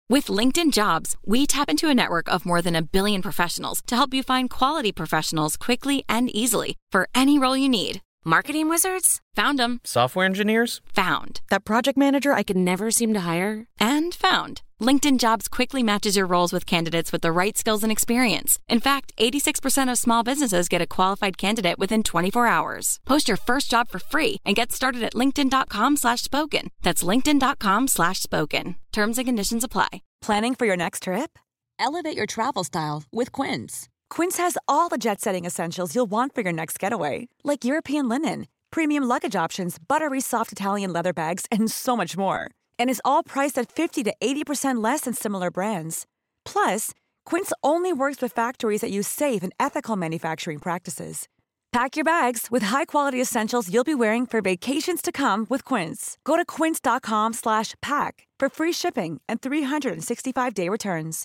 With LinkedIn Jobs, we tap into a network of more than 1 billion professionals to help you find quality professionals quickly and easily for any role you need. Marketing wizards? Found them. Software engineers? Found. That project manager I could never seem to hire? And found. LinkedIn Jobs quickly matches your roles with candidates with the right skills and experience. In fact, 86% of small businesses get a qualified candidate within 24 hours. Post your first job for free and get started at linkedin.com/spoken. That's linkedin.com/spoken. Terms and conditions apply. Planning for your next trip? Elevate your travel style with Quince. Quince has all the jet-setting essentials you'll want for your next getaway, like European linen, premium luggage options, buttery soft Italian leather bags, and so much more. And is all priced at 50 to 80% less than similar brands. Plus, Quince only works with factories that use safe and ethical manufacturing practices. Pack your bags with high-quality essentials you'll be wearing for vacations to come with Quince. Go to quince.com/pack for free shipping and 365-day returns.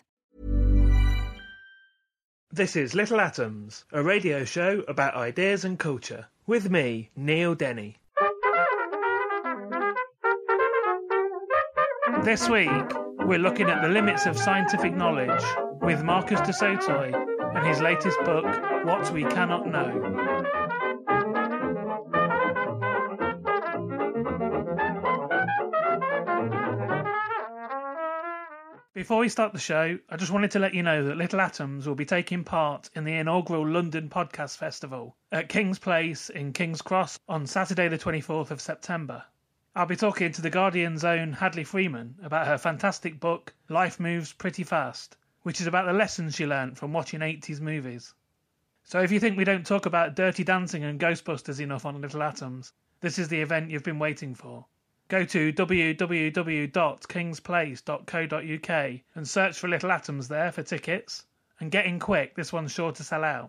This is Little Atoms, a radio show about ideas and culture, with me, Neil Denny. This week, we're looking at the limits of scientific knowledge with Marcus du Sautoy and his latest book, What We Cannot Know. Before we start the show, I just wanted to let you know that Little Atoms will be taking part in the inaugural London Podcast Festival at King's Place in King's Cross on Saturday the 24th of September. I'll be talking to The Guardian's own Hadley Freeman about her fantastic book, Life Moves Pretty Fast, which is about the lessons she learnt from watching 80s movies. So if you think we don't talk about Dirty Dancing and Ghostbusters enough on Little Atoms, this is the event you've been waiting for. Go to www.kingsplace.co.uk and search for Little Atoms there for tickets, and get in quick, this one's sure to sell out.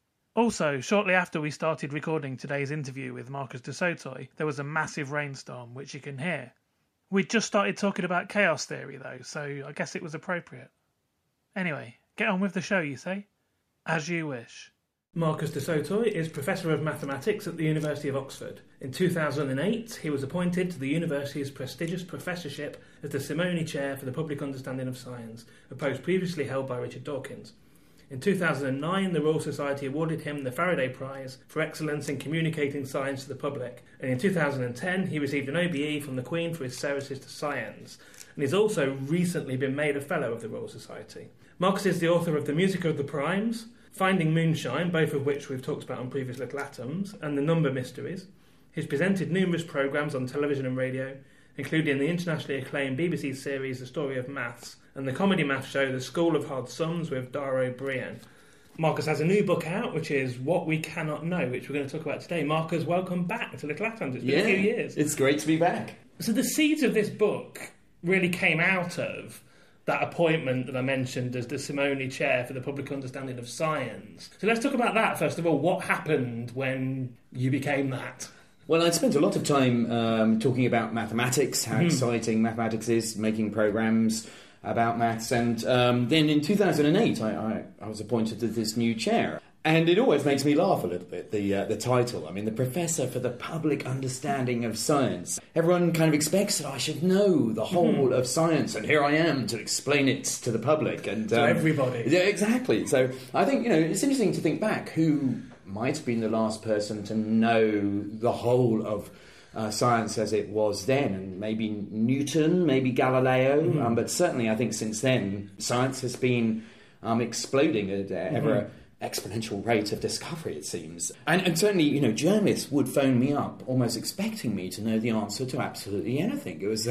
Also, shortly after we started recording today's interview with Marcus du Sautoy, there was a massive rainstorm, which you can hear. We'd just started talking about chaos theory though, so I guess it was appropriate. Anyway, get on with the show, you say? As you wish. Marcus du Sautoy is Professor of Mathematics at the University of Oxford. In 2008, he was appointed to the university's prestigious professorship as the Simony Chair for the Public Understanding of Science, a post previously held by Richard Dawkins. In 2009, the Royal Society awarded him the Faraday Prize for excellence in communicating science to the public, and in 2010 he received an OBE from the Queen for his services to science, and he's also recently been made a Fellow of the Royal Society. Marcus is the author of The Music of the Primes, Finding Moonshine, both of which we've talked about on previous Little Atoms, and The Number Mysteries. He's presented numerous programmes on television and radio, including the internationally acclaimed BBC series The Story of Maths and the comedy math show The School of Hard Sums with Dara O'Brien. Marcus has a new book out, which is What We Cannot Know, which we're going to talk about today. Marcus, welcome back to Little Atoms. It's been a few years. It's great to be back. So the seeds of this book really came out of that appointment that I mentioned as the Simony Chair for the Public Understanding of Science. So let's talk about that, first of all. What happened when you became that? Well, I spent a lot of time talking about mathematics, how exciting mathematics is, making programmes about maths, and then in 2008 I was appointed to this new chair. And it always makes me laugh a little bit, the title. I mean, the Professor for the Public Understanding of Science. Everyone kind of expects that I should know the whole of science, and here I am to explain it to the public. And to everybody. Yeah, exactly. So I think, it's interesting to think back who might have been the last person to know the whole of science as it was then, and maybe Newton, maybe Galileo, but certainly I think since then science has been exploding at ever exponential rate of discovery, it seems. And certainly, journalists would phone me up almost expecting me to know the answer to absolutely anything. It was,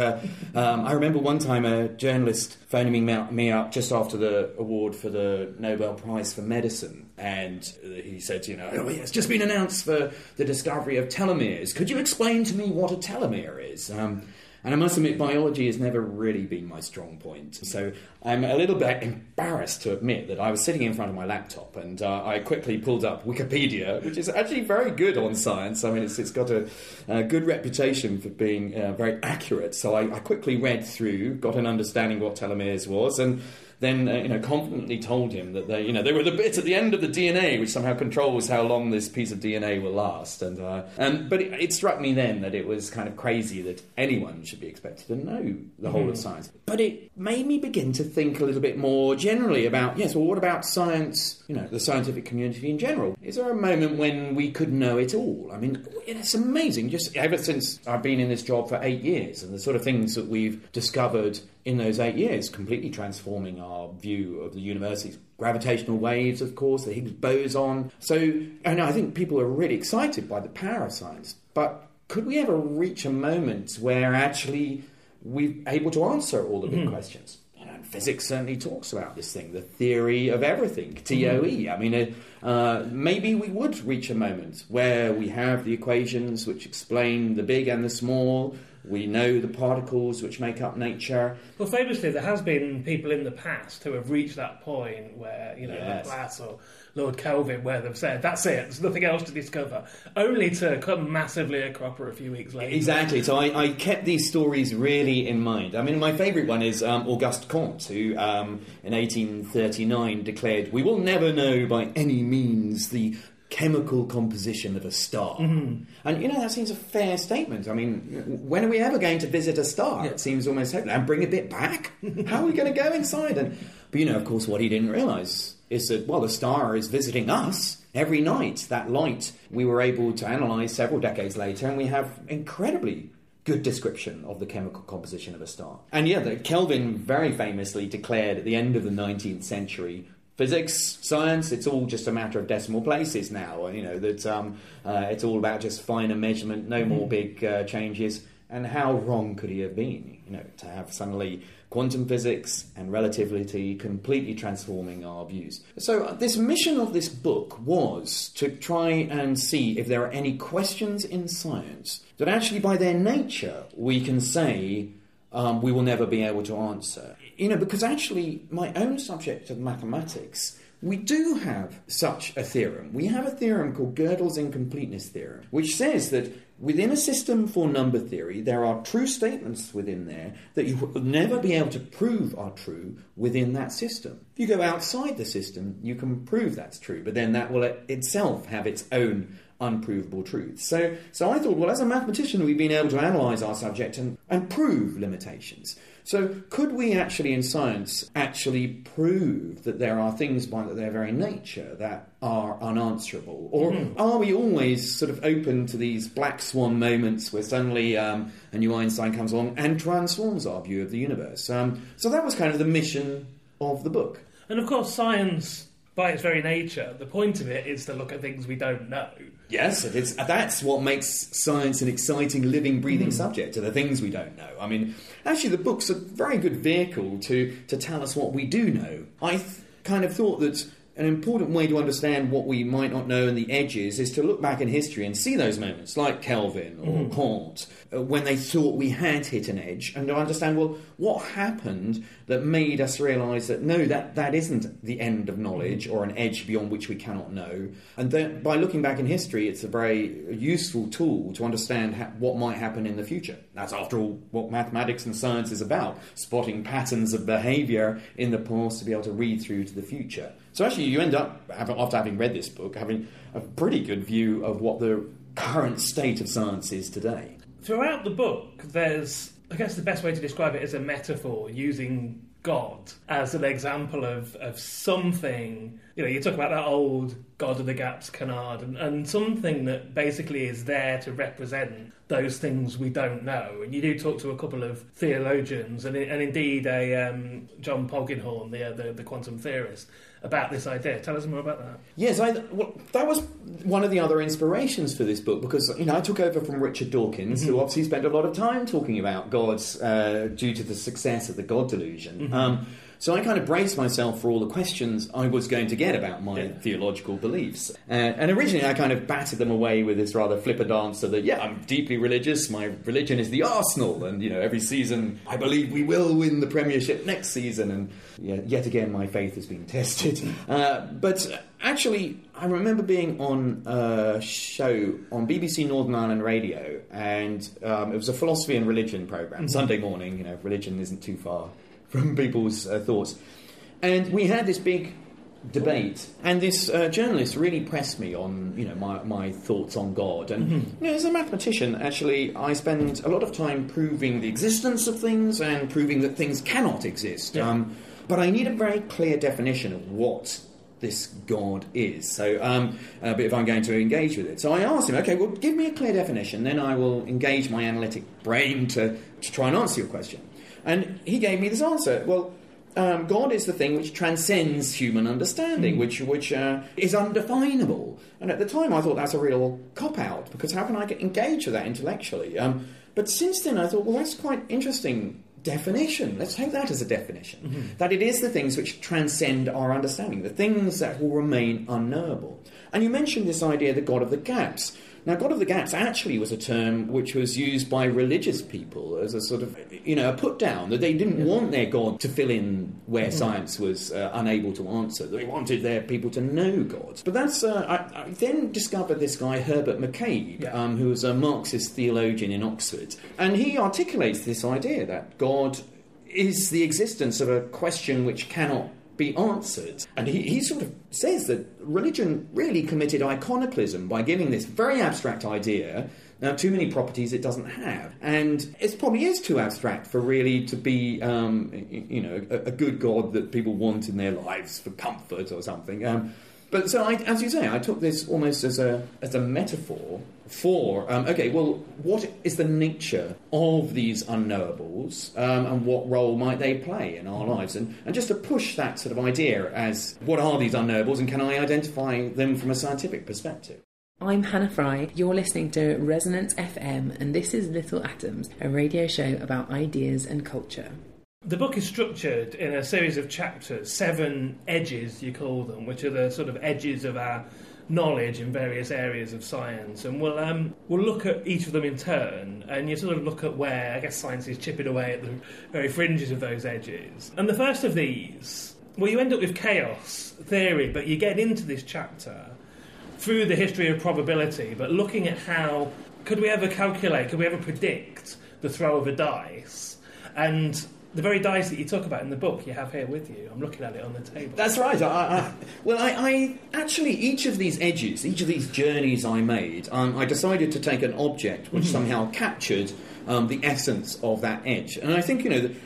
I remember one time a journalist phoning me up just after the award for the Nobel Prize for Medicine, and he said, oh yeah, it's just been announced for the discovery of telomeres. Could you explain to me what a telomere is? And I must admit, biology has never really been my strong point. So I'm a little bit embarrassed to admit that I was sitting in front of my laptop and I quickly pulled up Wikipedia, which is actually very good on science. I mean, it's got a good reputation for being very accurate. So I quickly read through, got an understanding what telomeres was, and then confidently told him that they were the bit at the end of the DNA which somehow controls how long this piece of DNA will last. But it struck me then that it was kind of crazy that anyone should be expected to know the whole of science. But it made me begin to think a little bit more generally about, what about science, the scientific community in general? Is there a moment when we could know it all? I mean, it's amazing. Just ever since I've been in this job for 8 years, and the sort of things that we've discovered in those 8 years, completely transforming our view of the universe. Gravitational waves, of course, the Higgs boson. And I think people are really excited by the power of science. But could we ever reach a moment where actually we're able to answer all the big questions? Physics certainly talks about this thing, the theory of everything, TOE. I mean, maybe we would reach a moment where we have the equations which explain the big and the small. We know the particles which make up nature. Well, famously, there has been people in the past who have reached that point where, Yes. Laplace or Lord Kelvin, where they've said, that's it, there's nothing else to discover, only to come massively a cropper a few weeks later. Exactly. So I kept these stories really in mind. I mean, my favourite one is Auguste Comte, who in 1839 declared, "We will never know by any means the chemical composition of a star." And that seems a fair statement. I mean, when are we ever going to visit a star? Yeah. It seems almost hopeless. And bring a bit back? How are we going to go inside? But of course, what he didn't realise is that, the star is visiting us every night. That light we were able to analyse several decades later, and we have incredibly good description of the chemical composition of a star. And Kelvin very famously declared at the end of the 19th century, physics, science, it's all just a matter of decimal places now. That it's all about just finer measurement, no more big changes. And how wrong could he have been? To have suddenly quantum physics and relativity completely transforming our views. So this mission of this book was to try and see if there are any questions in science that actually by their nature we can say we will never be able to answer. Because actually my own subject of mathematics, we do have such a theorem. We have a theorem called Gödel's incompleteness theorem, which says that within a system for number theory, there are true statements within there that you will never be able to prove are true within that system. If you go outside the system, you can prove that's true, but then that will itself have its own unprovable truths. So I thought, as a mathematician, we've been able to analyse our subject and prove limitations. So could we actually, in science, actually prove that there are things by their very nature that are unanswerable? Or are we always sort of open to these black swan moments where suddenly a new Einstein comes along and transforms our view of the universe? So that was kind of the mission of the book. And of course, science, by its very nature, the point of it is to look at things we don't know. Yes, that's what makes science an exciting, living, breathing subject, to the things we don't know. I mean, actually, the book's a very good vehicle to tell us what we do know. I kind of thought that an important way to understand what we might not know and the edges is to look back in history and see those moments, like Kelvin or Comte, when they thought we had hit an edge, and to understand, what happened that made us realise that, no, that isn't the end of knowledge or an edge beyond which we cannot know. And that by looking back in history, it's a very useful tool to understand what might happen in the future. That's, after all, what mathematics and science is about, spotting patterns of behaviour in the past to be able to read through to the future. So actually, you end up, after having read this book, having a pretty good view of what the current state of science is today. Throughout the book, there's, I guess the best way to describe it is a metaphor, using God as an example of something. You talk about that old God of the Gaps canard, and something that basically is there to represent those things we don't know. And you do talk to a couple of theologians, and indeed John Polkinghorne, the quantum theorist, about this idea. Tell us more about that. Yes, that was one of the other inspirations for this book, because I took over from Richard Dawkins, who obviously spent a lot of time talking about God due to the success of the God delusion. So I kind of braced myself for all the questions I was going to get about my theological beliefs. And originally I kind of batted them away with this rather flippant answer that, I'm deeply religious, my religion is the Arsenal, and, every season I believe we will win the Premiership next season, and yet again my faith has been tested. But actually, I remember being on a show on BBC Northern Ireland Radio, and it was a philosophy and religion programme, Sunday morning, religion isn't too far from people's thoughts. And we had this big debate, and this journalist really pressed me on, my thoughts on God. And as a mathematician, actually, I spend a lot of time proving the existence of things and proving that things cannot exist. Yeah. But I need a very clear definition of what this God is. So, but if I'm going to engage with it. So I asked him, okay, well, give me a clear definition, then I will engage my analytic brain to try and answer your question. And he gave me this answer. Well, God is the thing which transcends human understanding, which is undefinable. And at the time I thought that's a real cop-out, because how can I engage with that intellectually? But since then I thought, well, that's quite interesting definition. Let's take that as a definition. That it is the things which transcend our understanding, the things that will remain unknowable. And you mentioned this idea, the God of the gaps. Now, God of the gaps actually was a term which was used by religious people as a sort of, a put-down, that they didn't want their God to fill in where science was unable to answer. They wanted their people to know God. But that's... I then discovered this guy, Herbert McCabe, who was a Marxist theologian in Oxford. And he articulates this idea that God is the existence of a question which cannot be answered. And he sort of says that religion really committed iconoclasm by giving this very abstract idea too many properties it doesn't have. And it probably is too abstract for really to be, a good God that people want in their lives for comfort or something. But so, as you say, I took this almost as a metaphor for, what is the nature of these unknowables and what role might they play in our lives? And just to push that sort of idea as, what are these unknowables and can I identify them from a scientific perspective? I'm Hannah Fry. You're listening to Resonance FM, and this is Little Atoms, a radio show about ideas and culture. The book is structured in a series of chapters, 7 edges, you call them, which are the sort of edges of our knowledge in various areas of science. And we'll look at each of them in turn, and you sort of look at where, I guess, science is chipping away at the very fringes of those edges. And the first of these, well, you end up with chaos theory, but you get into this chapter through the history of probability, but looking at how, could we ever predict the throw of a dice? And the very dice that you talk about in the book you have here with you. I'm looking at it on the table. That's right. I actually, each of these edges, each of these journeys I made, I decided to take an object which somehow captured the essence of that edge. And I think,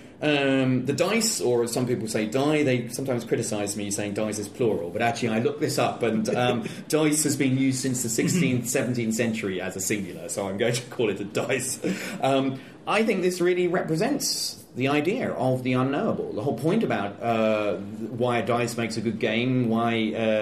the dice, or as some people say die, they sometimes criticise me saying dice is plural, but actually I looked this up, and dice has been used since the 16th, 17th century as a singular, so I'm going to call it a dice. I think this really represents the idea of the unknowable. The whole point about why a dice makes a good game, why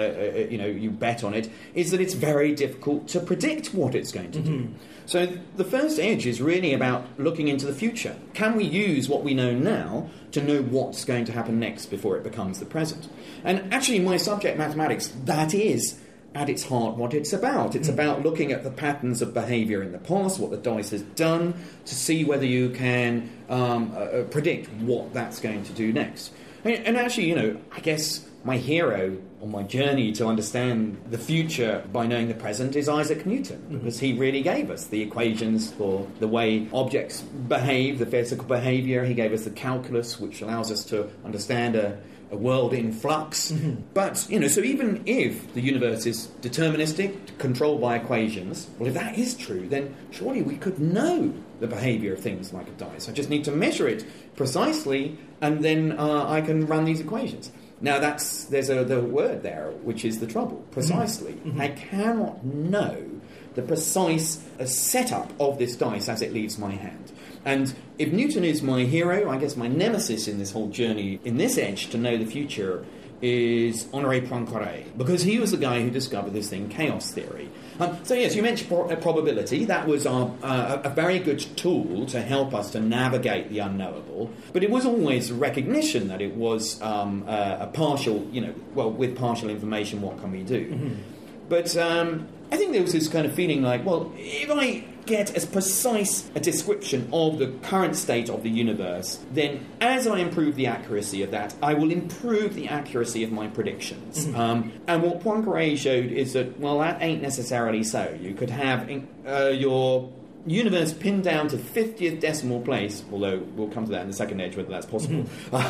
you bet on it, is that it's very difficult to predict what it's going to do. So the first edge is really about looking into the future. Can we use what we know now to know what's going to happen next before it becomes the present? And actually, my subject, mathematics, that is at its heart what it's about. It's about looking at the patterns of behaviour in the past, what the dice has done, to see whether you can predict what that's going to do next. And actually, I guess my hero on my journey to understand the future by knowing the present is Isaac Newton, because he really gave us the equations for the way objects behave, the physical behaviour. He gave us the calculus, which allows us to understand a world in flux. But, so even if the universe is deterministic, controlled by equations, well, if that is true, then surely we could know the behaviour of things like a dice. I just need to measure it precisely, and then I can run these equations. Now, there's the word there, which is the trouble, precisely. I cannot know the precise setup of this dice as it leaves my hand. And if Newton is my hero, I guess my nemesis in this whole journey, in this edge to know the future, is Honoré Poincaré, because he was the guy who discovered this thing, chaos theory. So yes, you mentioned probability. That was a very good tool to help us to navigate the unknowable, but it was always recognition that it was a partial, with partial information, what can we do? But I think there was this kind of feeling like, well, if I get as precise a description of the current state of the universe, then as I improve the accuracy of that, I will improve the accuracy of my predictions. And what Poincaré showed is that, well, that ain't necessarily so. You could have your universe pinned down to 50th decimal place, although we'll come to that in the second edge, whether that's possible.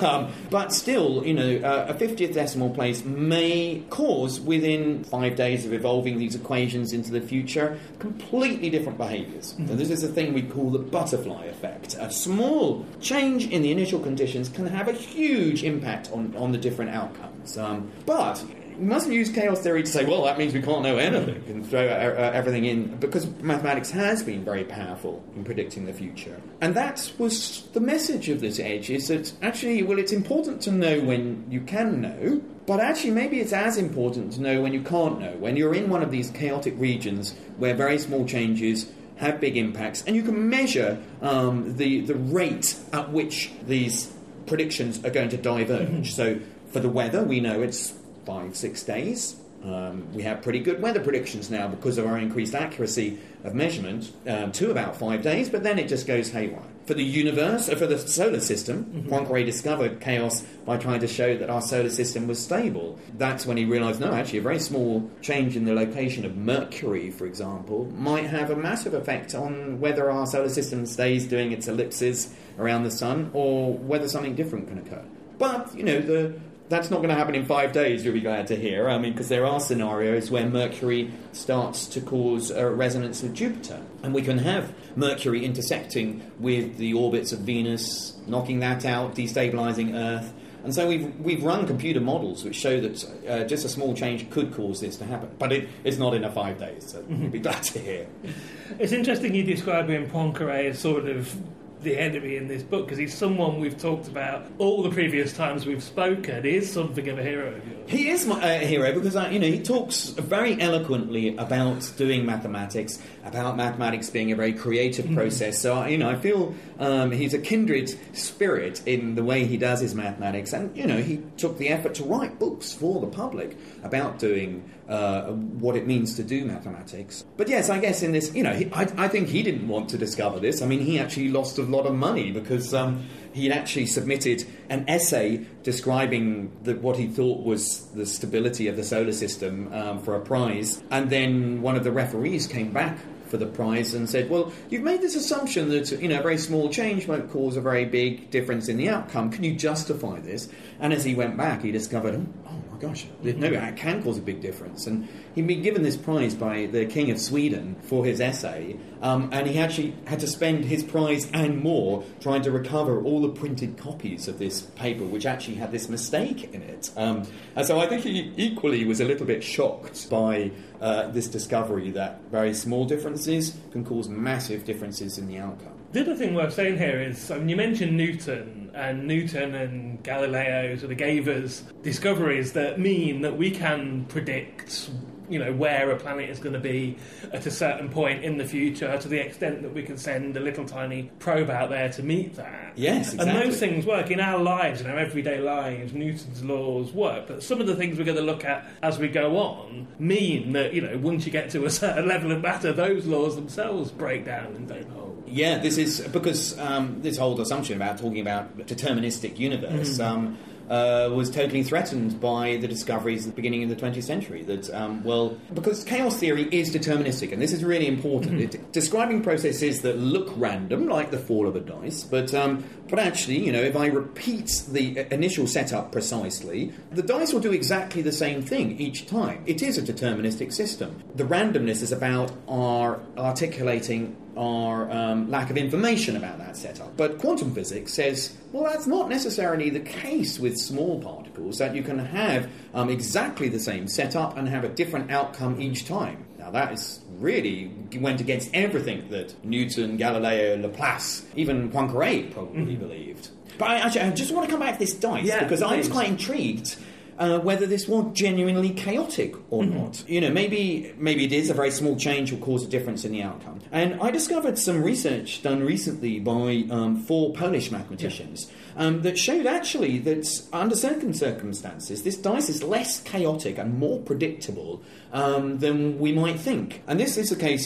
But still, a 50th decimal place may cause, within 5 days of evolving these equations into the future, completely different behaviours. So this is a thing we call the butterfly effect. A small change in the initial conditions can have a huge impact on the different outcomes. But we mustn't use chaos theory to say, well, that means we can't know anything and throw everything in, because mathematics has been very powerful in predicting the future. And that was the message of this edge, is that actually, well, it's important to know when you can know, but actually maybe it's as important to know when you can't know, when you're in one of these chaotic regions where very small changes have big impacts, and you can measure the rate at which these predictions are going to diverge. So for the weather, we know it's 5-6 days. We have pretty good weather predictions now because of our increased accuracy of measurement to about 5 days, but then it just goes haywire. For the universe, for the solar system, Poincaré discovered chaos by trying to show that our solar system was stable. That's when he realised, no, actually a very small change in the location of Mercury, for example, might have a massive effect on whether our solar system stays doing its ellipses around the sun or whether something different can occur. But, that's not going to happen in 5 days, you'll be glad to hear. Because there are scenarios where Mercury starts to cause a resonance with Jupiter. And we can have Mercury intersecting with the orbits of Venus, knocking that out, destabilising Earth. And so we've run computer models which show that just a small change could cause this to happen. But it's not in 5 days, so you'll be glad to hear. It's interesting you describe him, Poincaré, as sort of the enemy in this book, because he's someone we've talked about all the previous times we've spoken. He is something of a hero of yours. He is a hero because he talks very eloquently about doing mathematics, about mathematics being a very creative process. So I feel he's a kindred spirit in the way he does his mathematics, and he took the effort to write books for the public about doing what it means to do mathematics. But yes, I guess in this, I think he didn't want to discover this. I mean, he actually lost a lot of money because he'd actually submitted an essay describing what he thought was the stability of the solar system for a prize, and then one of the referees came back for the prize and said, well, you've made this assumption that a very small change won't cause a very big difference in the outcome. Can you justify this? And as he went back, he discovered, oh my gosh, no, it can cause a big difference. And he'd been given this prize by the King of Sweden for his essay, and he actually had to spend his prize and more trying to recover all the printed copies of this paper, which actually had this mistake in it. And so I think he equally was a little bit shocked by this discovery that very small differences can cause massive differences in the outcome. The other thing worth saying here is, you mentioned Newton and Galileo sort of gave us discoveries that mean that we can predict where a planet is going to be at a certain point in the future, to the extent that we can send a little tiny probe out there to meet that. Yes, exactly. And those things work in our lives, in our everyday lives. Newton's laws work, but some of the things we're going to look at as we go on mean that, once you get to a certain level of matter, those laws themselves break down and don't hold. Yeah, this is because this whole assumption about talking about a deterministic universe was totally threatened by the discoveries at the beginning of the 20th century. That, because chaos theory is deterministic, and this is really important. Describing processes that look random, like the fall of a dice, but actually, if I repeat the initial setup precisely, the dice will do exactly the same thing each time. It is a deterministic system. The randomness is about our articulating our lack of information about that setup. But quantum physics says, well, that's not necessarily the case with small particles, that you can have exactly the same setup and have a different outcome each time. Now, that is really went against everything that Newton, Galileo, Laplace, even Poincaré probably believed. But I just want to come back to this dice, because I was quite intrigued whether this was genuinely chaotic or not. Maybe it is a very small change will cause a difference in the outcome. And I discovered some research done recently by 4 Polish mathematicians that showed actually that under certain circumstances this dice is less chaotic and more predictable than we might think. And this is the case if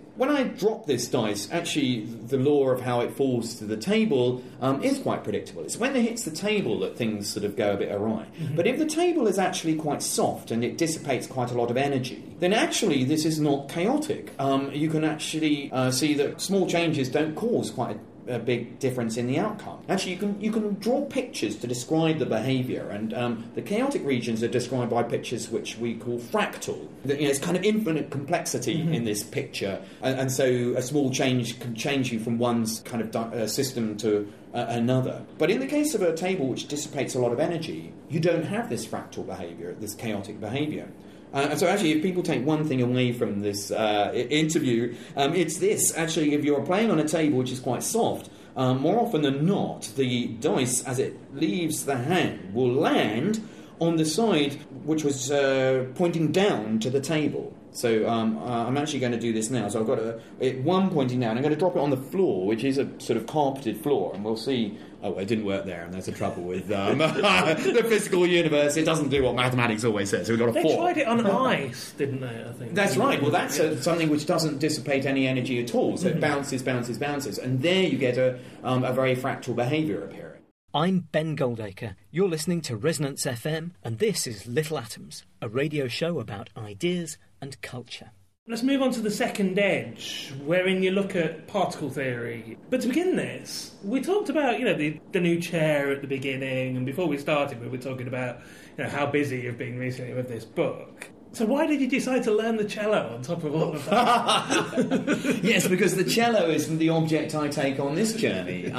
when I drop this dice, actually the law of how it falls to the table is quite predictable. It's when it hits the table that things sort of go a bit awry. But if the table is actually quite soft and it dissipates quite a lot of energy, then actually this is not chaotic. You can actually see that small changes don't cause quite a big difference in the outcome. Actually, you can draw pictures to describe the behaviour, and the chaotic regions are described by pictures which we call fractal. It's kind of infinite complexity in this picture, and so a small change can change you from one kind of system to another. But in the case of a table which dissipates a lot of energy, you don't have this fractal behaviour, this chaotic behaviour. And so actually, if people take one thing away from this interview, it's this. Actually, if you're playing on a table which is quite soft, more often than not, the dice, as it leaves the hand, will land on the side which was pointing down to the table. So I'm actually going to do this now. So I've got one pointing down. I'm going to drop it on the floor, which is a sort of carpeted floor, and we'll see. Oh, it didn't work there, and there's the trouble with the physical universe. It doesn't do what mathematics always says. So we've got a They 4. tried it on ice, didn't they, I think? That's right. Well, that's something which doesn't dissipate any energy at all. So it bounces, and there you get a very fractal behaviour appearing. I'm Ben Goldacre. You're listening to Resonance FM, and this is Little Atoms, a radio show about ideas and culture. Let's move on to the second edge, wherein you look at particle theory. But to begin this, we talked about, the new chair at the beginning, and before we started, we were talking about, how busy you've been recently with this book. So why did you decide to learn the cello on top of all of that? Yes, because the cello is the object I take on this journey.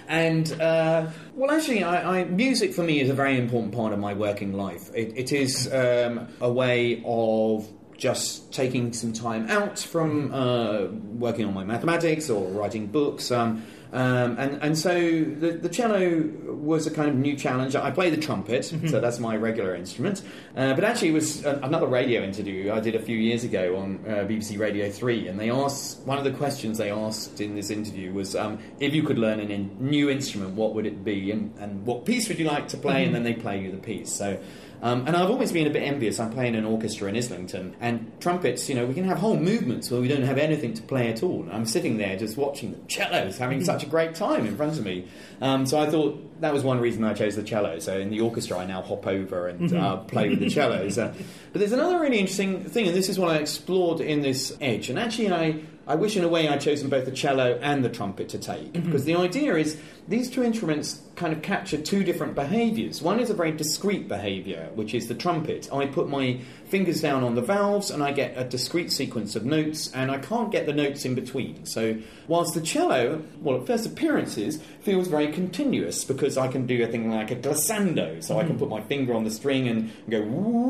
Actually, music for me is a very important part of my working life. It is a way of just taking some time out from working on my mathematics or writing books. And so the cello was a kind of new challenge. I play the trumpet, so that's my regular instrument. But actually it was another radio interview I did a few years ago on BBC Radio 3, and one of the questions they asked in this interview was, if you could learn a new instrument, what would it be, and what piece would you like to play, and then they play you the piece. So and I've always been a bit envious. I'm playing an orchestra in Islington, and trumpets, we can have whole movements where we don't have anything to play at all. And I'm sitting there just watching the cellos having such a great time in front of me. So I thought that was one reason I chose the cello. So in the orchestra, I now hop over and play with the cellos. But there's another really interesting thing, and this is what I explored in this edge. And actually, I wish in a way I'd chosen both the cello and the trumpet to take, because the idea is these two instruments kind of capture two different behaviours. One is a very discrete behaviour, which is the trumpet. I put my fingers down on the valves and I get a discrete sequence of notes, and I can't get the notes in between. So whilst the cello, at first appearances, feels very continuous, because I can do a thing like a glissando. So I can put my finger on the string and go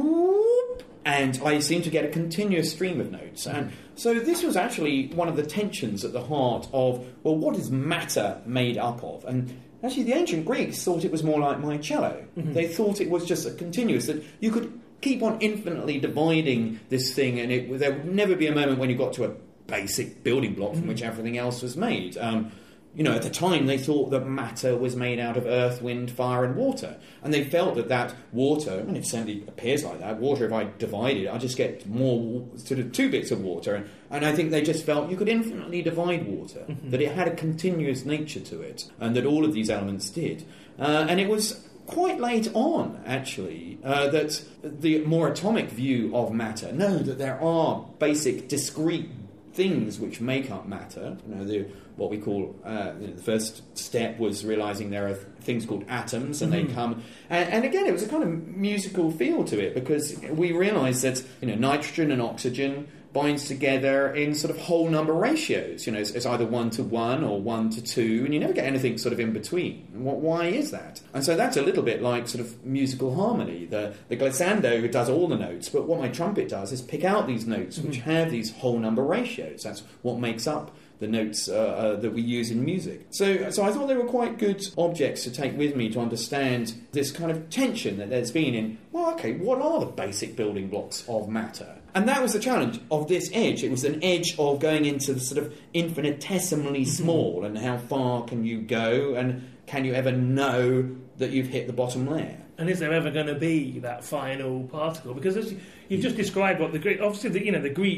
whoop, and I seem to get a continuous stream of notes. And so this was actually one of the tensions at the heart of, what is matter made up of? And actually the ancient Greeks thought it was more like my cello. They thought it was just a continuous, that you could keep on infinitely dividing this thing, and there would never be a moment when you got to a basic building block from which everything else was made. At the time, they thought that matter was made out of earth, wind, fire, and water. And they felt that water, and it certainly appears like that, water, if I divide it, I just get more, sort of 2 bits of water. And I think they just felt you could infinitely divide water, that it had a continuous nature to it, and that all of these elements did. And it was quite late on, actually, that the more atomic view of matter, that there are basic, discrete things which make up matter. What we call the first step was realising there are things called atoms, and they come. And again, it was a kind of musical feel to it, because we realised that nitrogen and oxygen binds together in sort of whole number ratios. It's either 1 to 1 or 1 to 2, and you never get anything sort of in between. Why is that? And so that's a little bit like sort of musical harmony. The glissando does all the notes, but what my trumpet does is pick out these notes which have these whole number ratios. That's what makes up the notes that we use in music. So I thought they were quite good objects to take with me to understand this kind of tension that there's been in, what are the basic building blocks of matter? And that was the challenge of this edge. It was an edge of going into the sort of infinitesimally small, and how far can you go, and can you ever know that you've hit the bottom layer? And is there ever going to be that final particle? Because as you've just described what the Greeks... Obviously, the Greeks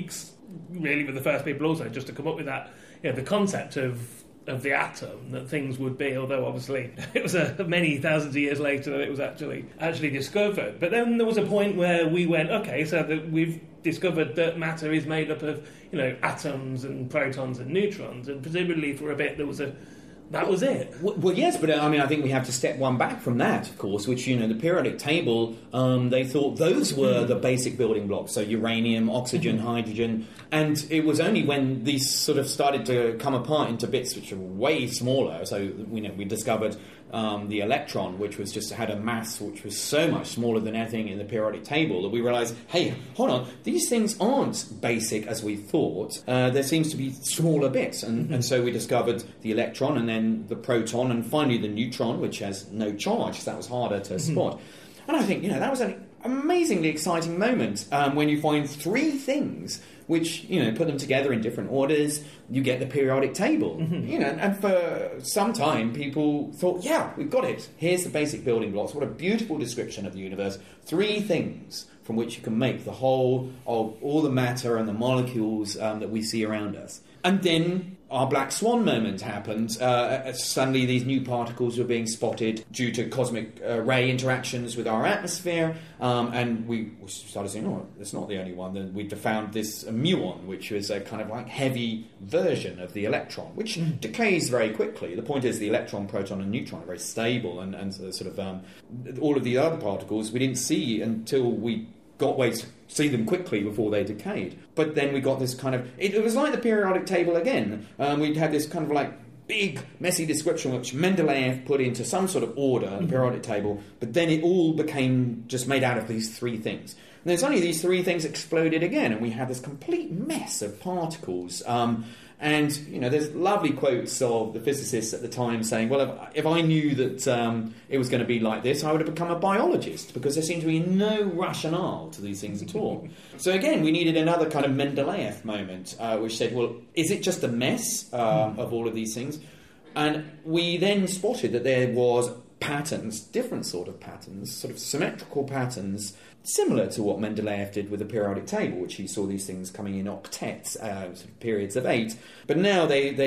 really were the first people also just to come up with that, the concept of the atom, that things would be, although obviously it was many thousands of years later that it was actually discovered. But then there was a point where we went, okay, so that we've discovered that matter is made up of, atoms and protons and neutrons, and presumably for a bit that was it. Well, yes, but I think we have to step one back from that, of course, which, the periodic table, they thought those were the basic building blocks, so uranium, oxygen, hydrogen, and it was only when these sort of started to come apart into bits which are way smaller, so, we discovered the electron, which was just had a mass which was so much smaller than anything in the periodic table, that we realised, hey, hold on, these things aren't basic as we thought. There seems to be smaller bits, and so we discovered the electron, and then the proton, and finally the neutron, which has no charge, so that was harder to spot. And I think, that was an amazingly exciting moment when you find three things which, put them together in different orders, you get the periodic table. And for some time people thought, yeah, we've got it. Here's the basic building blocks. What a beautiful description of the universe. Three things from which you can make the whole of all the matter and the molecules that we see around us. And then our black swan moment happened. Suddenly these new particles were being spotted due to cosmic ray interactions with our atmosphere, and we started saying, oh, it's not the only one. Then we found this muon, which was a kind of like heavy version of the electron, which decays very quickly. The point is the electron, proton and neutron are very stable, and sort of all of the other particles we didn't see until we got ways to see them quickly before they decayed. But then we got this kind of... It was like the periodic table again. We'd had this kind of like big, messy description which Mendeleev put into some sort of order in the periodic table, but then it all became just made out of these three things. And then suddenly these three things exploded again, and we had this complete mess of particles. And, there's lovely quotes of the physicists at the time saying, well, if I knew that it was going to be like this, I would have become a biologist, because there seemed to be no rationale to these things at all. So again, we needed another kind of Mendeleev moment, which said, well, is it just a mess of all of these things? And we then spotted that there was patterns, different sort of patterns, sort of symmetrical patterns, similar to what Mendeleev did with the periodic table, which he saw these things coming in octets, sort of periods of 8. But now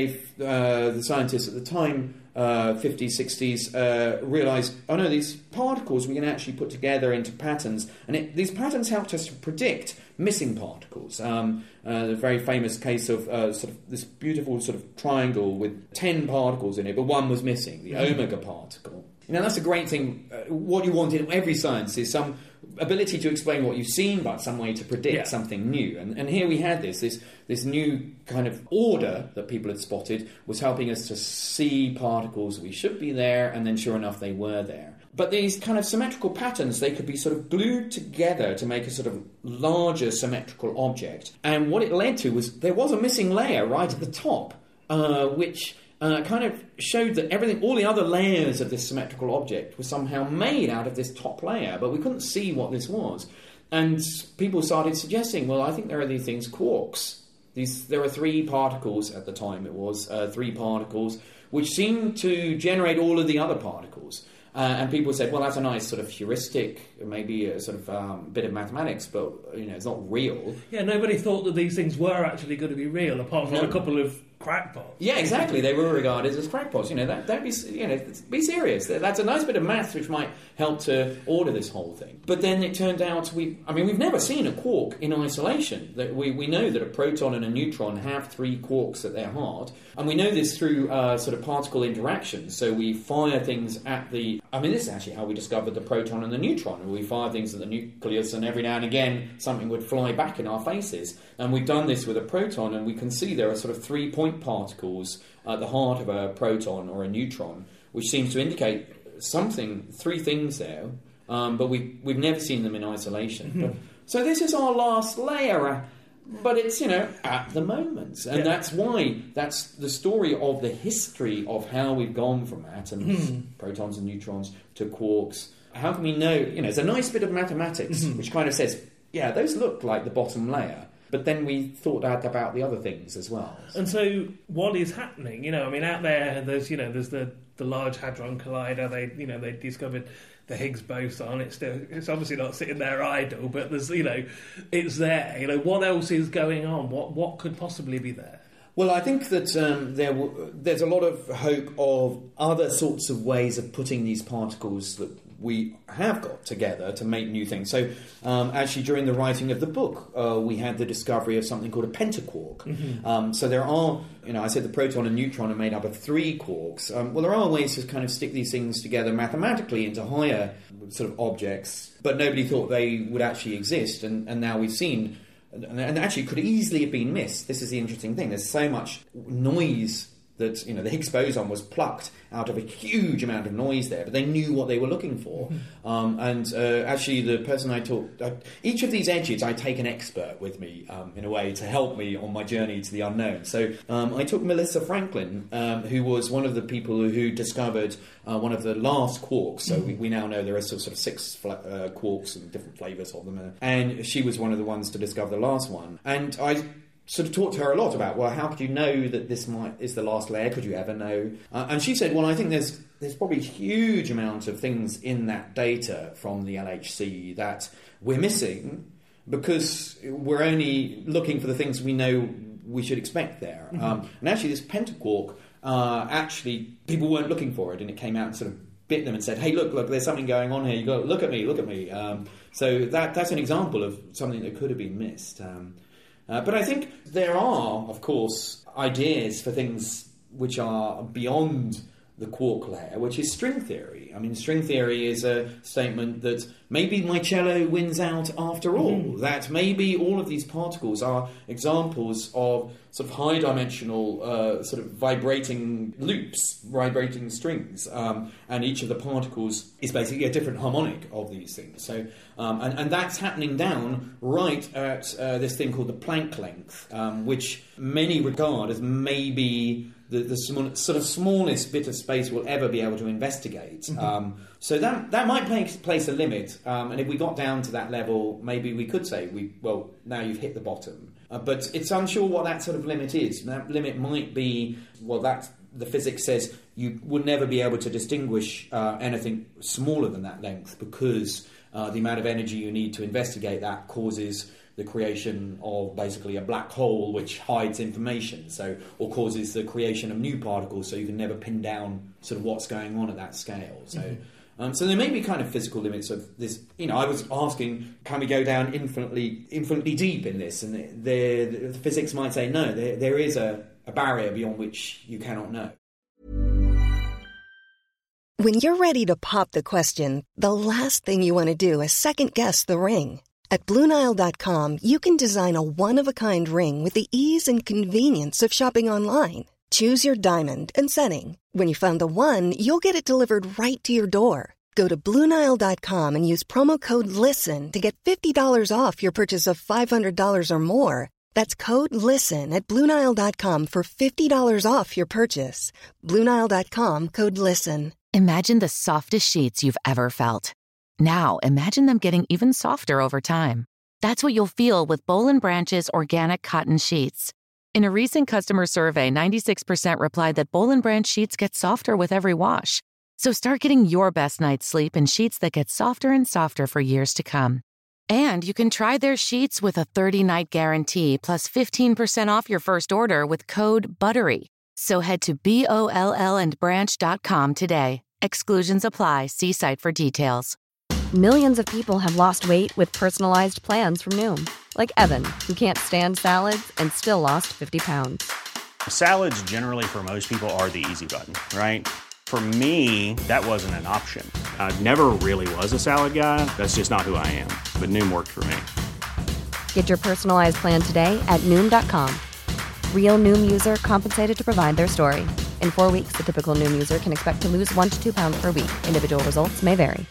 the scientists at the time, 50s, 60s, realised, oh no, these particles we can actually put together into patterns, and these patterns helped us to predict missing particles. The very famous case of sort of this beautiful sort of triangle with 10 particles in it, but one was missing, the omega particle. That's a great thing. What you want in every science is some ability to explain what you've seen, but some way to predict something new. And here we had this new kind of order that people had spotted was helping us to see particles we should be there, and then sure enough they were there. But these kind of symmetrical patterns, they could be sort of glued together to make a sort of larger symmetrical object. And what it led to was there was a missing layer right at the top, which... kind of showed that everything, all the other layers of this symmetrical object were somehow made out of this top layer, but we couldn't see what this was. And people started suggesting, well, I think there are these things, quarks. There are 3 particles at the time, it was 3 particles, which seemed to generate all of the other particles. And people said, well, that's a nice sort of heuristic, maybe a sort of bit of mathematics, but, it's not real. Yeah, nobody thought that these things were actually going to be real, apart from a couple of crackpots. Yeah, exactly. They were regarded as crackpots. Don't be, be serious. That's a nice bit of maths which might help to order this whole thing. But then it turned out we've never seen a quark in isolation. That we know that a proton and a neutron have 3 quarks at their heart, and we know this through sort of particle interactions. So we fire things at the... this is actually how we discovered the proton and the neutron. We fire things at the nucleus, and every now and again something would fly back in our faces. And we've done this with a proton, and we can see there are sort of 3 point particles at the heart of a proton or a neutron, which seems to indicate 3 things there, but we've never seen them in isolation. So this is our last layer, but it's, at the moment. And that's why, that's the story of the history of how we've gone from atoms, protons and neutrons, to quarks. How can we know, it's a nice bit of mathematics, which kind of says, yeah, those look like the bottom layer. But then we thought about the other things as well. And so, what is happening? Out there, there's the Large Hadron Collider. They discovered the Higgs boson. It's obviously not sitting there idle, but there's it's there. What else is going on? What could possibly be there? Well, I think that there's a lot of hope of other sorts of ways of putting these particles that we have got together to make new things. So, actually, during the writing of the book, we had the discovery of something called a pentaquark. Mm-hmm. So there are, I said the proton and neutron are made up of 3 quarks. Well, there are ways to kind of stick these things together mathematically into higher sort of objects, but nobody thought they would actually exist, and now we've seen. And actually, could easily have been missed. This is the interesting thing. There's so much noise that, the Higgs boson was plucked out of a huge amount of noise there, but they knew what they were looking for. Actually, the person I talked... each of these edges, I take an expert with me, in a way, to help me on my journey to the unknown. So I took Melissa Franklin, who was one of the people who discovered one of the last quarks. So we now know there are sort of 6 quarks and different flavours of them. And she was one of the ones to discover the last one. And I sort of talked to her a lot about, well, how could you know that this is the last layer? Could you ever know? And she said, well, I think there's probably a huge amount of things in that data from the LHC that we're missing because we're only looking for the things we know we should expect there. And actually, this pentaquark, actually, people weren't looking for it, and it came out and sort of bit them and said, hey, look, there's something going on here. You got to look at me. So that's an example of something that could have been missed. But I think there are, of course, ideas for things which are beyond the quark layer, which is string theory. I mean, string theory is a statement that maybe my cello wins out after all, that maybe all of these particles are examples of sort of high-dimensional sort of vibrating loops, vibrating strings, and each of the particles is basically a different harmonic of these things. So, and that's happening down right at this thing called the Planck length, which many regard as maybe the sort of smallest bit of space we'll ever be able to investigate. So that might place a limit, and if we got down to that level, maybe we could say, now you've hit the bottom. But it's unsure what that sort of limit is. That limit might be, the physics says you would never be able to distinguish anything smaller than that length because the amount of energy you need to investigate that causes the creation of basically a black hole which hides information, or causes the creation of new particles, so you can never pin down sort of what's going on at that scale. So there may be kind of physical limits of this. I was asking, can we go down infinitely deep in this? And the physics might say no. There is a barrier beyond which you cannot know. When you're ready to pop the question, the last thing you want to do is second-guess the ring. At BlueNile.com, you can design a one-of-a-kind ring with the ease and convenience of shopping online. Choose your diamond and setting. When you find the one, you'll get it delivered right to your door. Go to BlueNile.com and use promo code LISTEN to get $50 off your purchase of $500 or more. That's code LISTEN at BlueNile.com for $50 off your purchase. BlueNile.com, code LISTEN. Imagine the softest sheets you've ever felt. Now, imagine them getting even softer over time. That's what you'll feel with Boll & Branch's organic cotton sheets. In a recent customer survey, 96% replied that Boll & Branch sheets get softer with every wash. So start getting your best night's sleep in sheets that get softer and softer for years to come. And you can try their sheets with a 30-night guarantee plus 15% off your first order with code BUTTERY. So head to BOLLandbranch.com today. Exclusions apply. See site for details. Millions of people have lost weight with personalized plans from Noom. Like Evan, who can't stand salads and still lost 50 pounds. Salads generally for most people are the easy button, right? For me, that wasn't an option. I never really was a salad guy. That's just not who I am. But Noom worked for me. Get your personalized plan today at Noom.com. Real Noom user compensated to provide their story. In 4 weeks, the typical Noom user can expect to lose 1 to 2 pounds per week. Individual results may vary.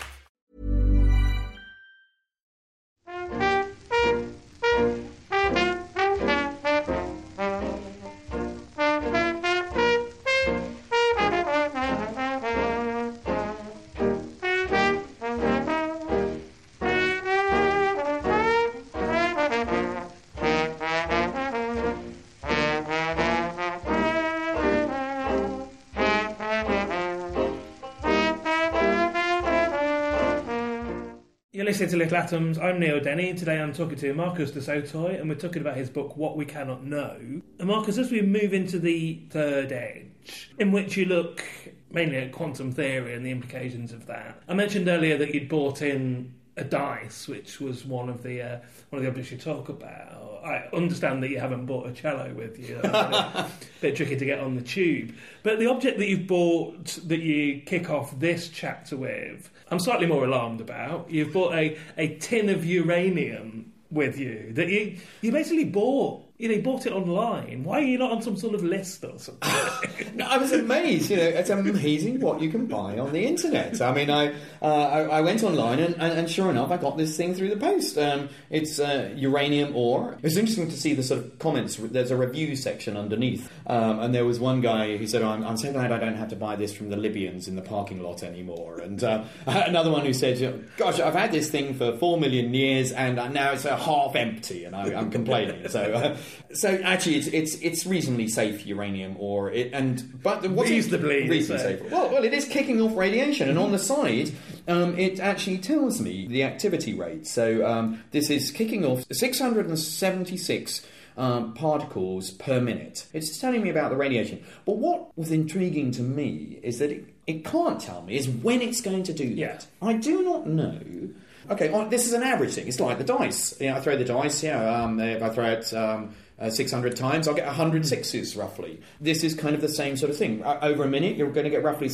You're listening to Little Atoms. I'm Neil Denny. Today I'm talking to Marcus de Sotoy, and we're talking about his book, What We Cannot Know. And Marcus, as we move into the third edge, in which you look mainly at quantum theory and the implications of that, I mentioned earlier that you'd bought in a dice, which was one of the objects you talk about. I understand that you haven't bought a cello with you. A bit tricky to get on the tube. But the object that you've bought that you kick off this chapter with, I'm slightly more alarmed about. You've bought a tin of uranium with you that you basically bought. You bought it online. Why are you not on some sort of list or something? No, I was amazed. It's amazing what you can buy on the internet. I mean, I went online and sure enough, I got this thing through the post. It's uranium ore. It was interesting to see the sort of comments. There's a review section underneath, and there was one guy who said, I'm so glad I don't have to buy this from the Libyans in the parking lot anymore. And another one who said, gosh, I've had this thing for 4 million years and now it's half empty and I'm complaining. So actually, it's reasonably safe uranium ore. Reasonably safe. Well, it is kicking off radiation, and on the side, it actually tells me the activity rate. So this is kicking off 676 particles per minute. It's telling me about the radiation. But what was intriguing to me is that it can't tell me is when it's going to do that. I do not know. Okay, this is an average thing. It's like the dice. I throw the dice. If I throw it 600 times, I'll get 100 sixes roughly. This is kind of the same sort of thing. Over a minute, you're going to get roughly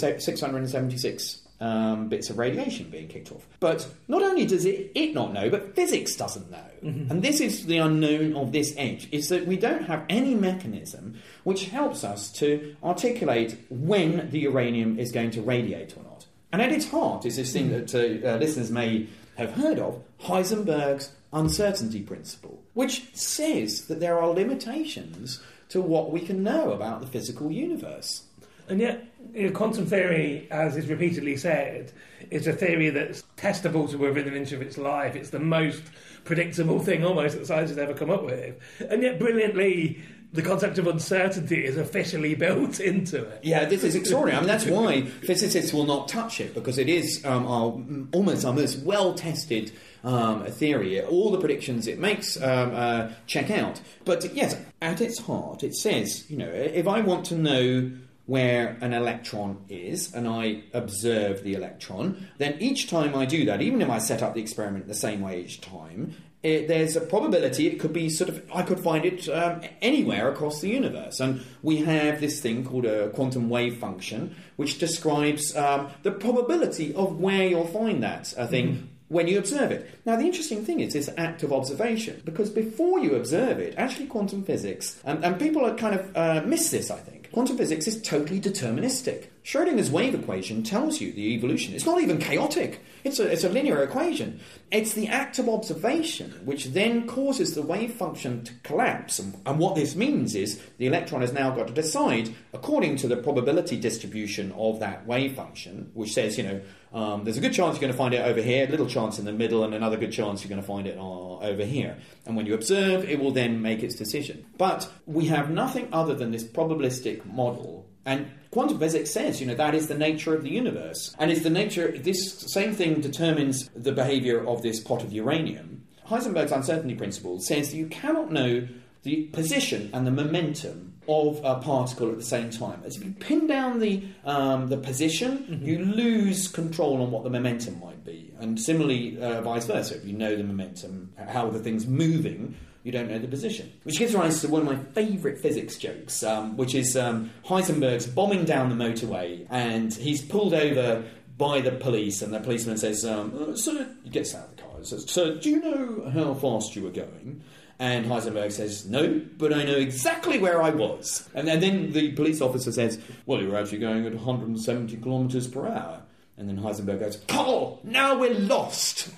676 bits of radiation being kicked off. But not only does it not know, but physics doesn't know. Mm-hmm. And this is the unknown of this edge, is that we don't have any mechanism which helps us to articulate when the uranium is going to radiate or not. And at its heart is this thing that listeners may have heard of, Heisenberg's uncertainty principle, which says that there are limitations to what we can know about the physical universe. And yet, quantum theory, as is repeatedly said, is a theory that's testable to within an inch of its life. It's the most predictable thing almost that science has ever come up with. And yet, brilliantly, the concept of uncertainty is officially built into it. Yeah, this is extraordinary. I mean, that's why physicists will not touch it, because it is almost our most well-tested theory. All the predictions it makes check out. But yes, at its heart, it says, if I want to know where an electron is, and I observe the electron, then each time I do that, even if I set up the experiment the same way each time, there's a probability it could be I could find it anywhere across the universe. And we have this thing called a quantum wave function, which describes the probability of where you'll find that thing when you observe it. Now, the interesting thing is this act of observation, because before you observe it, actually quantum physics, and people are kind of miss this, I think, quantum physics is totally deterministic. Schrodinger's wave equation tells you the evolution. It's not even chaotic. It's a linear equation. It's the act of observation which then causes the wave function to collapse. And what this means is the electron has now got to decide, according to the probability distribution of that wave function, which says, there's a good chance you're going to find it over here, a little chance in the middle, and another good chance you're going to find it over here. And when you observe, it will then make its decision. But we have nothing other than this probabilistic model. And quantum physics says, that is the nature of the universe. And it's the nature, this same thing determines the behaviour of this pot of uranium. Heisenberg's uncertainty principle says that you cannot know the position and the momentum of a particle at the same time. As if you pin down the position, you lose control on what the momentum might be. And similarly, vice versa. If you know the momentum, how the thing's moving, you don't know the position. Which gives rise to one of my favourite physics jokes, which is Heisenberg's bombing down the motorway, and he's pulled over by the police, and the policeman says, sir, he gets out of the car and says, sir, do you know how fast you were going? And Heisenberg says, no, but I know exactly where I was. And then the police officer says, well, you were actually going at 170 kilometres per hour. And then Heisenberg goes, Carl, now we're lost.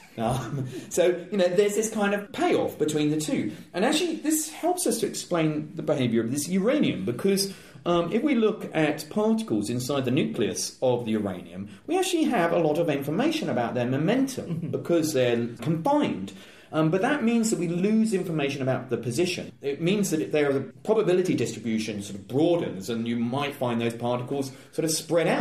So, there's this kind of payoff between the two. And actually, this helps us to explain the behaviour of this uranium, because if we look at particles inside the nucleus of the uranium, we actually have a lot of information about their momentum because they're combined. But that means that we lose information about the position. It means that the probability distribution sort of broadens, and you might find those particles sort of spread out.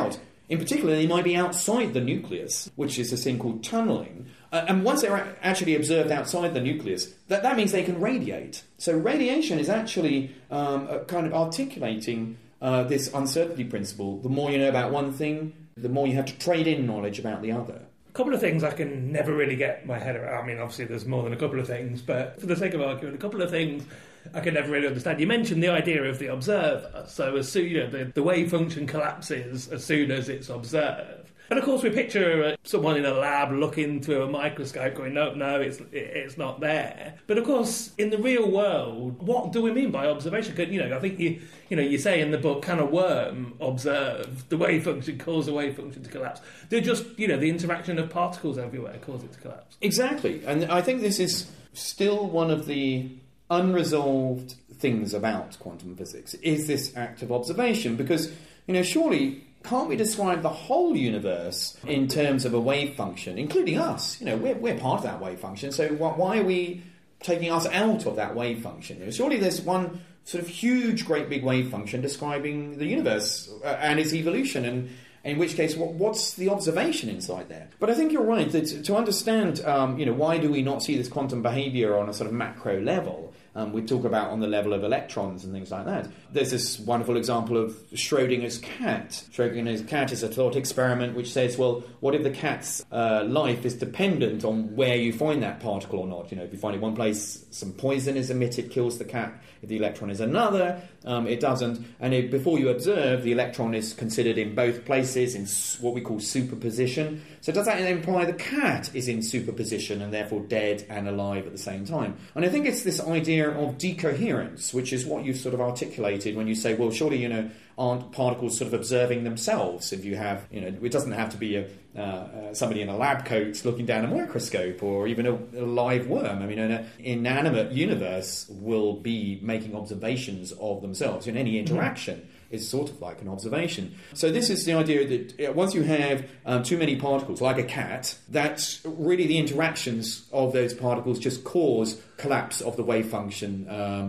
In particular, they might be outside the nucleus, which is this thing called tunneling. And once they're actually observed outside the nucleus, that means they can radiate. So radiation is actually kind of articulating this uncertainty principle. The more you know about one thing, the more you have to trade in knowledge about the other. A couple of things I can never really get my head around. I mean, obviously there's more than a couple of things, but for the sake of argument, a couple of things I can never really understand. You mentioned the idea of the observer. So as soon, the wave function collapses as soon as it's observed. And of course we picture someone in a lab looking through a microscope going, no, it's not there. But of course, in the real world, what do we mean by observation? Because, I think you say in the book, can a worm observe the wave function, cause the wave function to collapse? They're just, the interaction of particles everywhere cause it to collapse. Exactly. And I think this is still one of the unresolved things about quantum physics, is this act of observation. Because, surely, can't we describe the whole universe in terms of a wave function, including us? We're part of that wave function, so why are we taking us out of that wave function? Surely there's one sort of huge, great big wave function describing the universe and its evolution, and in which case, what's the observation inside there? But I think you're right, that to understand, why do we not see this quantum behaviour on a sort of macro level? We talk about on the level of electrons and things like that. There's this wonderful example of Schrödinger's cat. Schrödinger's cat is a thought experiment which says, well, what if the cat's life is dependent on where you find that particle or not? If you find it one place, some poison is emitted, kills the cat. If the electron is another, it doesn't. And before you observe, the electron is considered in both places in what we call superposition. So does that imply the cat is in superposition and therefore dead and alive at the same time? And I think it's this idea of decoherence, which is what you've sort of articulated when you say, well, surely, aren't particles sort of observing themselves? If you have, it doesn't have to be somebody in a lab coat looking down a microscope, or even a live worm. I mean, an inanimate universe will be making observations of themselves. In any interaction is sort of like an observation. So this is the idea that once you have too many particles, like a cat, that's really the interactions of those particles just cause collapse of the wave function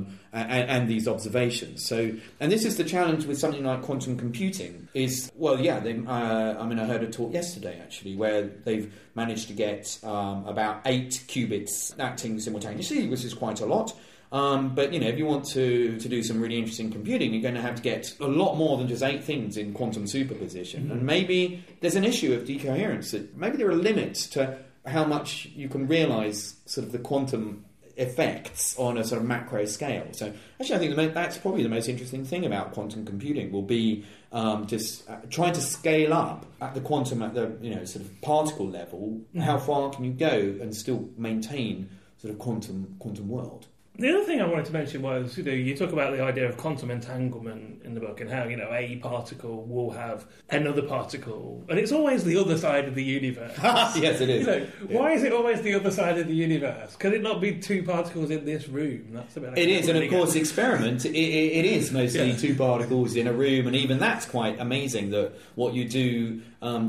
and these observations. So, and this is the challenge with something like quantum computing is, I heard a talk yesterday actually where they've managed to get about 8 qubits acting simultaneously, which is quite a lot. But, if you want to do some really interesting computing, you're going to have to get a lot more than just 8 things in quantum superposition. Mm-hmm. And maybe there's an issue of decoherence, that maybe there are limits to how much you can realise sort of the quantum effects on a sort of macro scale. So actually I think that's probably the most interesting thing about quantum computing will be just trying to scale up at the quantum, at the sort of particle level. Mm-hmm. How far can you go and still maintain sort of quantum world? The other thing I wanted to mention was, you talk about the idea of quantum entanglement in the book and how, a particle will have another particle. And it's always the other side of the universe. Yes, it is. Why is it always the other side of the universe? Could it not be 2 particles in this room? That's about it is, and of course, the experiment, it is mostly 2 particles in a room, and even that's quite amazing that what you do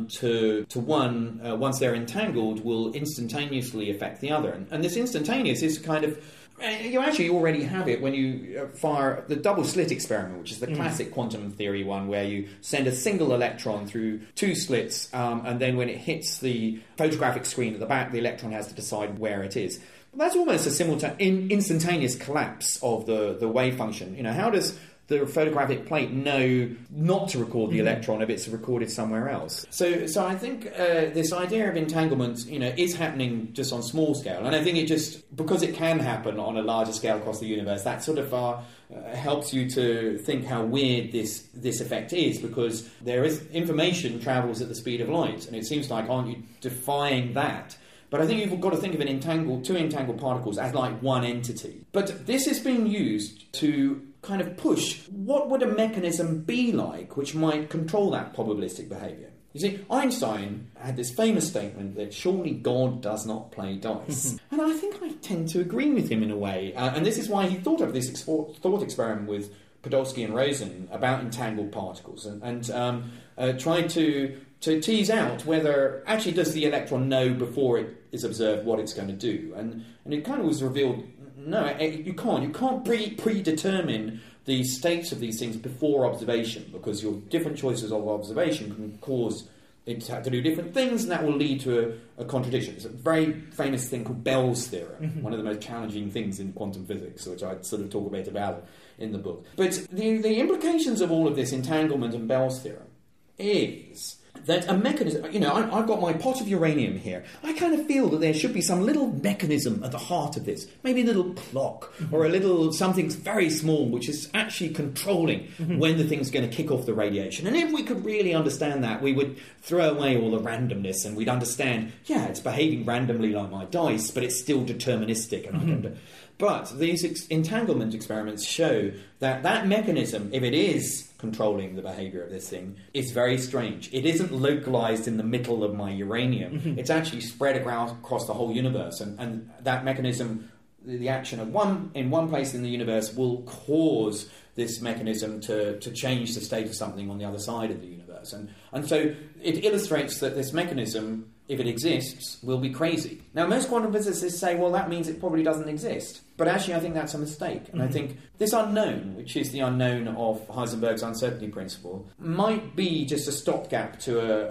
to one, once they're entangled, will instantaneously affect the other. And this instantaneous is kind of... You actually already have it when you fire the double slit experiment, which is the classic quantum theory one, where you send a single electron through 2 slits, and then when it hits the photographic screen at the back, the electron has to decide where it is. That's almost a instantaneous collapse of the wave function. How does the photographic plate know not to record the electron if it's recorded somewhere else? So I think this idea of entanglement, is happening just on small scale. And I think it just, because it can happen on a larger scale across the universe, that sort of helps you to think how weird this effect is, because there is information travels at the speed of light. And it seems like, aren't you defying that? But I think you've got to think of two entangled particles as like one entity. But this is being used to kind of push what would a mechanism be like which might control that probabilistic behaviour. You see, Einstein had this famous statement that surely God does not play dice. And I think I tend to agree with him in a way. And this is why he thought of this thought experiment with Podolsky and Rosen about entangled particles and tried to tease out whether actually does the electron know before it is observed what it's going to do. And it kind of was revealed, no, you can't. You can't predetermine the states of these things before observation, because your different choices of observation can cause it to do different things, and that will lead to a contradiction. It's a very famous thing called Bell's theorem, one of the most challenging things in quantum physics, which I sort of talk a bit about in the book. But the implications of all of this entanglement and Bell's theorem is that a mechanism, I've got my pot of uranium here. I kind of feel that there should be some little mechanism at the heart of this. Maybe a little clock or a little something very small which is actually controlling when the thing's going to kick off the radiation. And if we could really understand that, we would throw away all the randomness and we'd understand, it's behaving randomly like my dice, but it's still deterministic. And But these entanglement experiments show that that mechanism, if it is controlling the behaviour of this thing, is very strange. It isn't localised in the middle of my uranium. It's actually spread across the whole universe. And that mechanism, the action of in one place in the universe will cause this mechanism to change the state of something on the other side of the universe. And so it illustrates that this mechanism, if it exists, will be crazy. Now, most quantum physicists say, well, that means it probably doesn't exist. But actually, I think that's a mistake. And I think this unknown, which is the unknown of Heisenberg's uncertainty principle, might be just a stopgap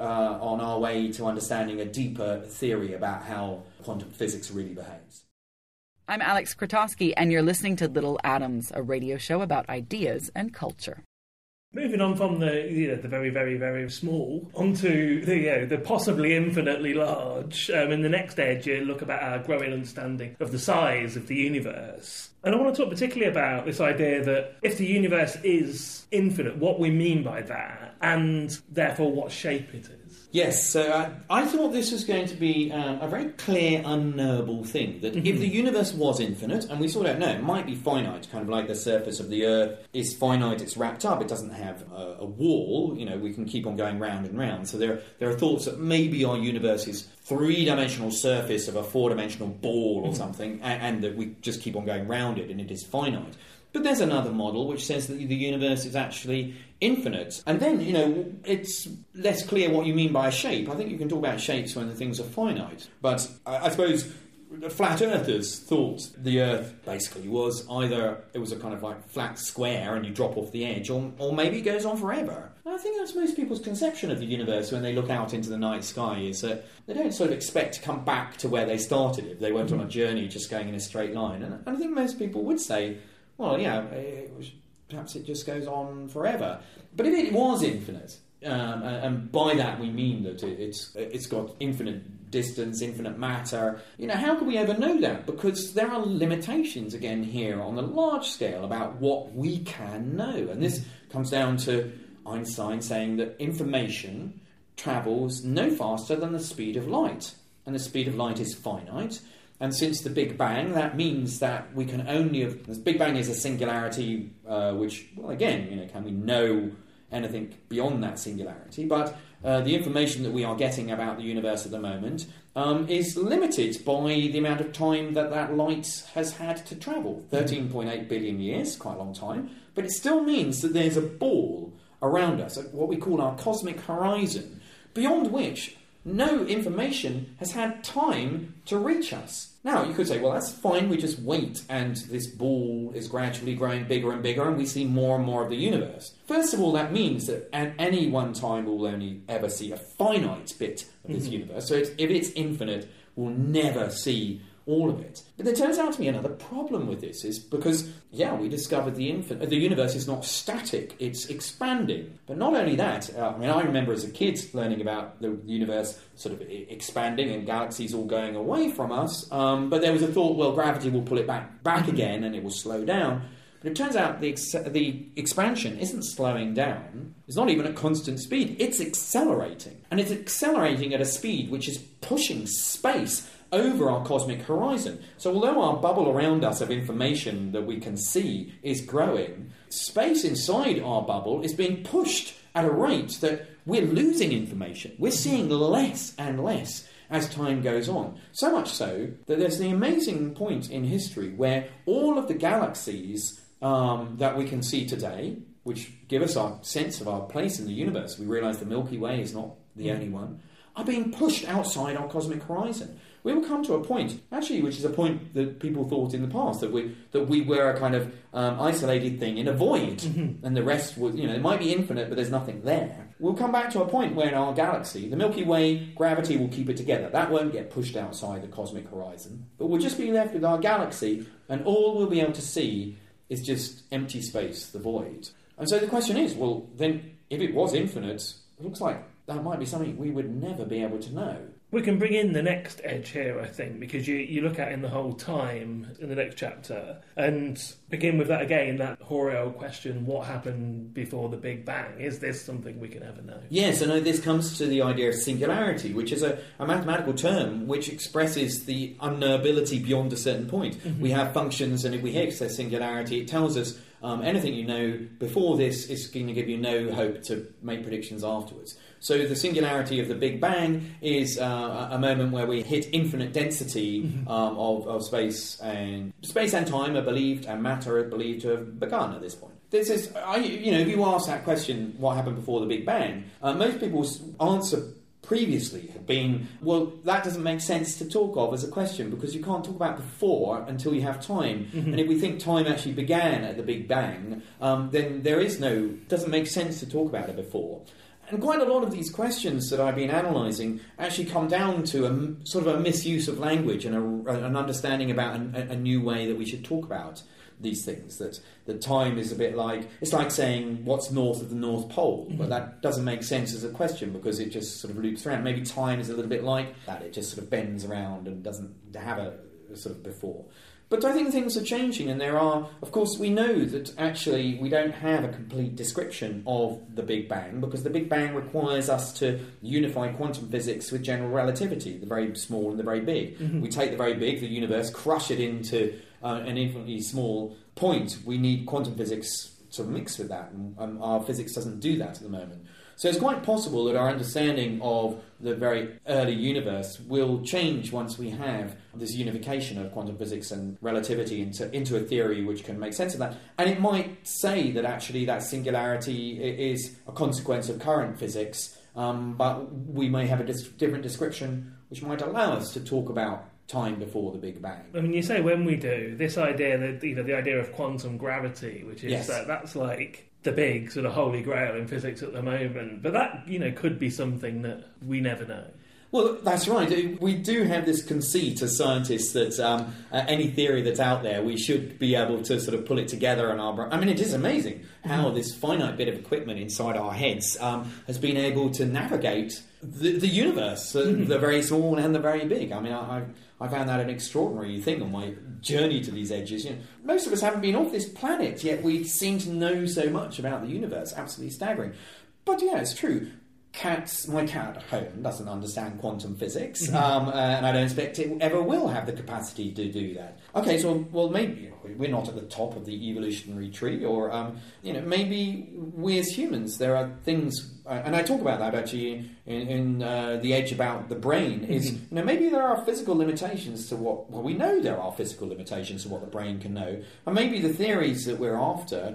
on our way to understanding a deeper theory about how quantum physics really behaves. I'm Alex Krotowski, and you're listening to Little Atoms, a radio show about ideas and culture. Moving on from the very, very, very small onto the possibly infinitely large. In the next edge, you look about our growing understanding of the size of the universe. And I want to talk particularly about this idea that if the universe is infinite, what we mean by that, and therefore what shape it is. Yes, so I thought this was going to be a very clear, unknowable thing, that if the universe was infinite, and we still don't know, it might be finite, kind of like the surface of the Earth is finite, it's wrapped up, it doesn't have a wall, we can keep on going round and round. So there are thoughts that maybe our universe is three-dimensional surface of a four-dimensional ball or something, and that we just keep on going round it, and it is finite. But there's another model which says that the universe is actually infinite. And then, it's less clear what you mean by a shape. I think you can talk about shapes when the things are finite. But I suppose the flat earthers thought the Earth basically was either it was a kind of like flat square and you drop off the edge, or maybe it goes on forever. And I think that's most people's conception of the universe when they look out into the night sky, is that they don't sort of expect to come back to where they started if they went on a journey just going in a straight line. And I think most people would say, well, perhaps it just goes on forever. But if it was infinite, and by that we mean that it's got infinite distance, infinite matter, how can we ever know that? Because there are limitations, again, here on the large scale about what we can know. And this comes down to Einstein saying that information travels no faster than the speed of light. And the speed of light is finite. And since the Big Bang, that means that we can only have... The Big Bang is a singularity, which, well, again, can we know anything beyond that singularity? But the information that we are getting about the universe at the moment is limited by the amount of time that light has had to travel. 13.8 billion years, quite a long time. But it still means that there's a ball around us, what we call our cosmic horizon, beyond which no information has had time to reach us. Now, you could say, well, that's fine, we just wait, and this ball is gradually growing bigger and bigger, and we see more and more of the universe. First of all, that means that at any one time we'll only ever see a finite bit of this universe. So if it's infinite, we'll never see all of it. But there turns out to be another problem with this, is because, we discovered the universe is not static, it's expanding. But not only that, I remember as a kid learning about the universe sort of expanding and galaxies all going away from us, but there was a thought, well, gravity will pull it back again and it will slow down. But it turns out the expansion isn't slowing down. It's not even at constant speed. It's accelerating. And it's accelerating at a speed which is pushing space over our cosmic horizon. So although our bubble around us of information that we can see is growing, space inside our bubble is being pushed at a rate that we're losing information. We're seeing less and less as time goes on. So much so that there's the amazing point in history where all of the galaxies that we can see today, which give us our sense of our place in the universe, we realise the Milky Way is not the only one, are being pushed outside our cosmic horizon. we will come to a point, actually, which is a point that people thought in the past, that we were a kind of isolated thing in a void, and the rest was, it might be infinite, but there's nothing there. We'll come back to a point where in our galaxy, the Milky Way, gravity will keep it together. That won't get pushed outside the cosmic horizon. But we'll just be left with our galaxy, and all we'll be able to see is just empty space, the void. And so the question is, well, then, if it was infinite, it looks like that might be something we would never be able to know. We can bring in the next edge here, I think, because you look at in the whole time in the next chapter and begin with that again, that hoary old question, what happened before the Big Bang? Is this something we can ever know? Yes, and this comes to the idea of singularity, which is a mathematical term which expresses the unknowability beyond a certain point. Mm-hmm. We have functions, and if we hit their singularity, it tells us anything you know before this is going to give you no hope to make predictions afterwards. So the singularity of the Big Bang is a moment where we hit infinite density of space and time are believed, and matter are believed to have begun at this point. This is, if you ask that question, what happened before the Big Bang, most people's answer previously had been, well, that doesn't make sense to talk of as a question because you can't talk about before until you have time. Mm-hmm. And if we think time actually began at the Big Bang, then doesn't make sense to talk about it before. And quite a lot of these questions that I've been analysing actually come down to a sort of a misuse of language and an understanding about a new way that we should talk about these things. That time is a bit like, it's like saying what's north of the North Pole, but that doesn't make sense as a question because it just sort of loops around. Maybe time is a little bit like that, it just sort of bends around and doesn't have a sort of before. But I think things are changing, and there are, of course, we know that actually we don't have a complete description of the Big Bang because the Big Bang requires us to unify quantum physics with general relativity, the very small and the very big. Mm-hmm. We take the very big, the universe, crush it into an infinitely small point. We need quantum physics to mix with that, and our physics doesn't do that at the moment. So it's quite possible that our understanding of the very early universe will change once we have this unification of quantum physics and relativity into a theory which can make sense of that. And it might say that actually that singularity is a consequence of current physics, but we may have a different description which might allow us to talk about time before the Big Bang. I mean, you say when we do, this idea that, the idea of quantum gravity, which is that's like the big sort of holy grail in physics at the moment, but that, could be something that we never know. Well, that's right. We do have this conceit as scientists that any theory that's out there, we should be able to sort of pull it together in our brain. I mean, it is amazing how this finite bit of equipment inside our heads has been able to navigate the universe, the very small and the very big. I mean, I found that an extraordinary thing on my journey to these edges. Most of us haven't been off this planet, yet we seem to know so much about the universe. Absolutely staggering. But yeah, it's true. My cat at home doesn't understand quantum physics, and I don't expect it ever will have the capacity to do that. Okay, so, well, maybe we're not at the top of the evolutionary tree, or, maybe we as humans, there are things, and I talk about that actually in the edge about the brain, is, maybe there are physical limitations to we know there are physical limitations to what the brain can know, and maybe the theories that we're after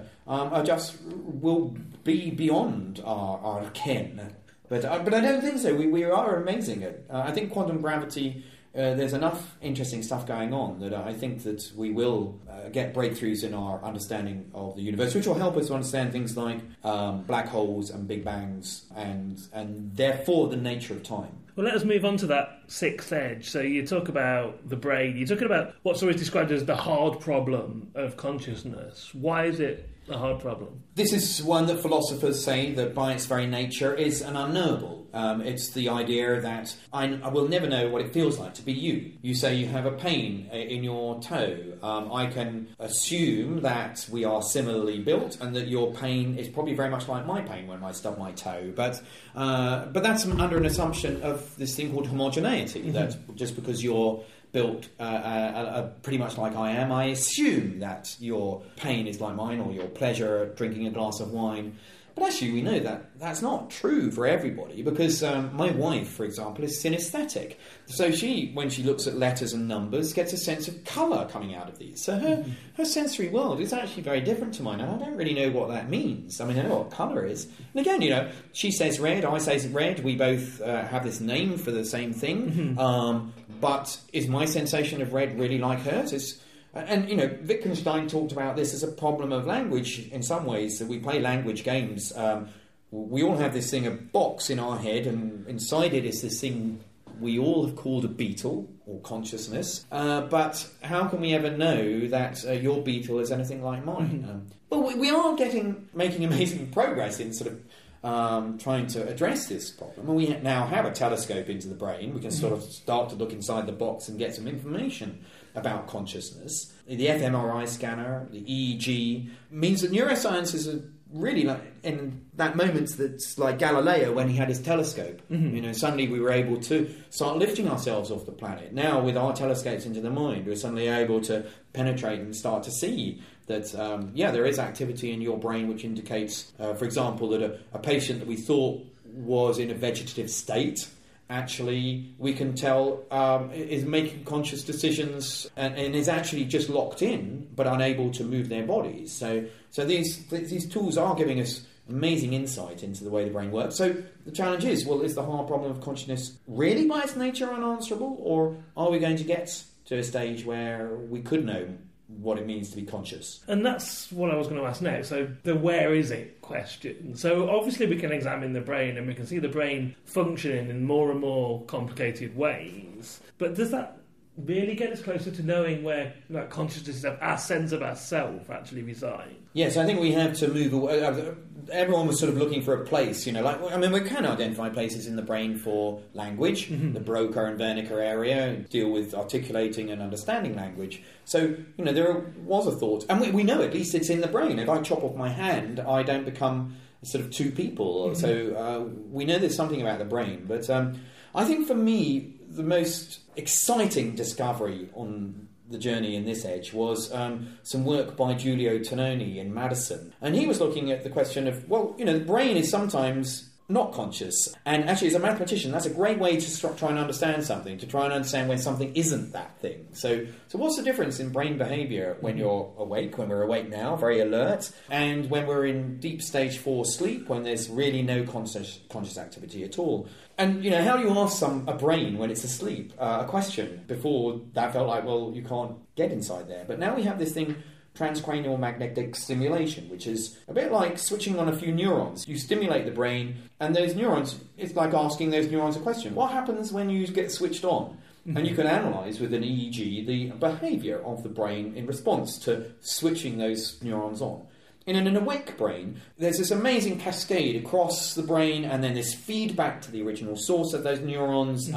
will be beyond our ken. But I don't think so. We are amazing at I think quantum gravity, there's enough interesting stuff going on that I think that we will get breakthroughs in our understanding of the universe, which will help us to understand things like black holes and big bangs and therefore the nature of time. Well, let us move on to that sixth edge. So you talk about the brain. You're talking about what's always described as the hard problem of consciousness. Why is it a hard problem? This is one that philosophers say that by its very nature is an unknowable. It's the idea that I will never know what it feels like to be you. You say you have a pain in your toe. I can assume that we are similarly built and that your pain is probably very much like my pain when I stub my toe. But that's under an assumption of this thing called homogeneity, that just because you're built pretty much like I am, I assume that your pain is like mine, or your pleasure at drinking a glass of wine But actually, we know that that's not true for everybody, because my wife, for example, is synesthetic. So she, when she looks at letters and numbers, gets a sense of colour coming out of these. So her sensory world is actually very different to mine, and I don't really know what that means. I mean, I know what colour is. And again, you know, she says red, I say red. We both have this name for the same thing. But is my sensation of red really like hers? And, you know, Wittgenstein talked about this as a problem of language in some ways. So we play language games. We all have this thing, a box in our head, and inside it is this thing we all have called a beetle, or consciousness. But how can we ever know that your beetle is anything like mine? But we are making amazing progress in sort of trying to address this problem. And we now have a telescope into the brain. We can sort of start to look inside the box and get some information about consciousness. The fMRI scanner, the EEG, means that neuroscience is really like in that moment that's like Galileo when he had his telescope. You know, suddenly we were able to start lifting ourselves off the planet. Now with our telescopes into the mind, we're suddenly able to penetrate and start to see that, there is activity in your brain which indicates, for example, that a patient that we thought was in a vegetative state, actually we can tell is making conscious decisions and is actually just locked in but unable to move their bodies. So these tools are giving us amazing insight into the way the brain works. So the challenge is, well, is the hard problem of consciousness really by its nature unanswerable, or are we going to get to a stage where we could know what it means to be conscious? And that's what I was going to ask next. So the where is it question. So obviously we can examine the brain and we can see the brain functioning in more and more complicated ways. But does that really get us closer to knowing where consciousness, our sense of ourself, actually reside? Yes, I think we have to move away. Everyone was sort of looking for a place, we can identify places in the brain for language. The Broca and Wernicke area deal with articulating and understanding language. So, there was a thought, and we know at least it's in the brain. If I chop off my hand, I don't become sort of two people. So we know there's something about the brain. But I think for me, the most exciting discovery on the journey in this edge was some work by Giulio Tononi in Madison. And he was looking at the question of, the brain is sometimes not conscious. And actually, as a mathematician, that's a great way to try and understand something, to try and understand when something isn't that thing. So what's the difference in brain behaviour when you're awake, when we're awake now, very alert, and when we're in deep stage 4 sleep, when there's really no conscious activity at all? And, how do you ask a brain when it's asleep a question? Before, that felt like, you can't get inside there. But now we have this thing, transcranial magnetic stimulation, which is a bit like switching on a few neurons. You stimulate the brain, and those neurons, it's like asking those neurons a question. What happens when you get switched on? And you can analyse with an EEG the behaviour of the brain in response to switching those neurons on. In an awake brain, there's this amazing cascade across the brain, and then this feedback to the original source of those neurons,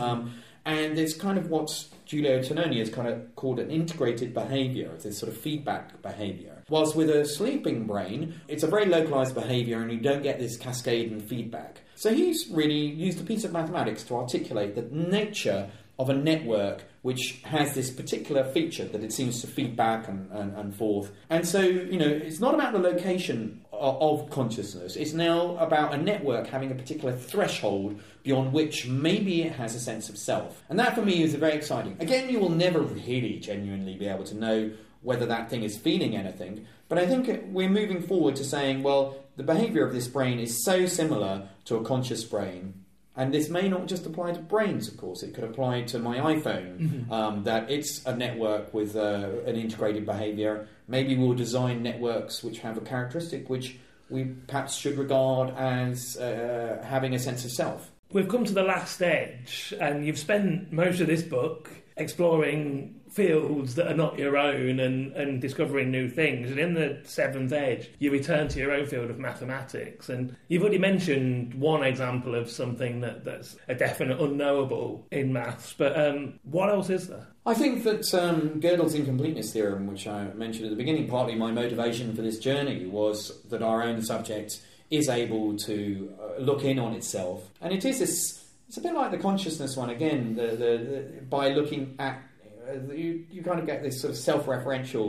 and it's kind of what Giulio Tononi has kind of called an integrated behaviour, this sort of feedback behaviour. Whilst with a sleeping brain, it's a very localised behaviour, and you don't get this cascade and feedback. So he's really used a piece of mathematics to articulate the nature of a network which has this particular feature that it seems to feed back and forth. And so, it's not about the location of consciousness. It's now about a network having a particular threshold beyond which maybe it has a sense of self. And that, for me, is very exciting. Again, you will never really genuinely be able to know whether that thing is feeling anything. But I think we're moving forward to saying, the behaviour of this brain is so similar to a conscious brain. And this may not just apply to brains, of course. It could apply to my iPhone, that it's a network with an integrated behaviour. Maybe we'll design networks which have a characteristic which we perhaps should regard as having a sense of self. We've come to the last edge, and you've spent most of this book exploring fields that are not your own and discovering new things. And in the seventh edge, you return to your own field of mathematics. And you've already mentioned one example of something that's a definite unknowable in maths. But what else is there? I think that Gödel's incompleteness theorem, which I mentioned at the beginning, partly my motivation for this journey was that our own subject is able to look in on itself. And it is this, it's a bit like the consciousness one again, by looking at, you kind of get this sort of self-referential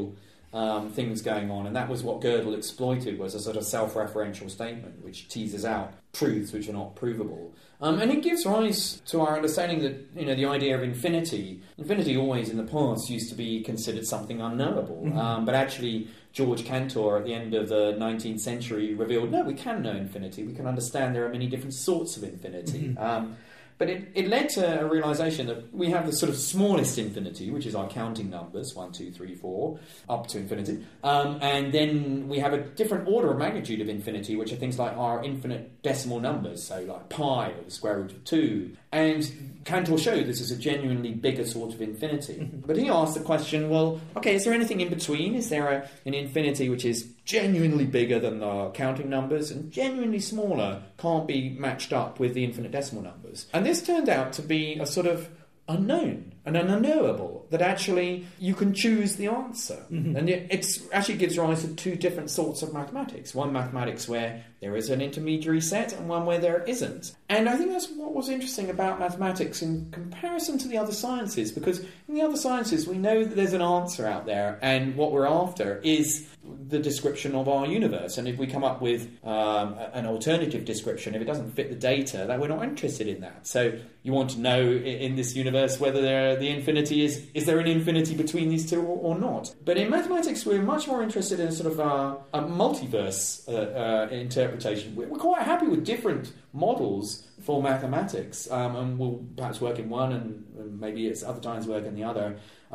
things going on, and that was what Gödel exploited, was a sort of self-referential statement which teases out truths which are not provable. And it gives rise to our understanding that, the idea of infinity always in the past used to be considered something unknowable. But actually, George Cantor at the end of the 19th century revealed, no, we can know infinity. We can understand there are many different sorts of infinity. But it led to a realization that we have the sort of smallest infinity, which is our counting numbers, 1, 2, 3, 4, up to infinity. And then we have a different order of magnitude of infinity, which are things like our infinite decimal numbers, so like pi, or the square root of 2. And Cantor showed this is a genuinely bigger sort of infinity. But he asked the question, well, okay, is there anything in between? Is there an infinity which is genuinely bigger than the counting numbers and genuinely smaller, can't be matched up with the infinite decimal numbers? And this turned out to be a sort of unknown and an unknowable, that actually you can choose the answer. And it actually gives rise to two different sorts of mathematics. One mathematics where there is an intermediary set and one where there isn't. And I think that's what was interesting about mathematics in comparison to the other sciences, because in the other sciences we know that there's an answer out there, and what we're after is the description of our universe. And if we come up with an alternative description, if it doesn't fit the data, then we're not interested in that. So you want to know in this universe whether the infinity is there an infinity between these two or not. But in mathematics we're much more interested in sort of a multiverse interpretation. We're quite happy with different models for mathematics, and we'll perhaps work in one and maybe it's other times work in the other.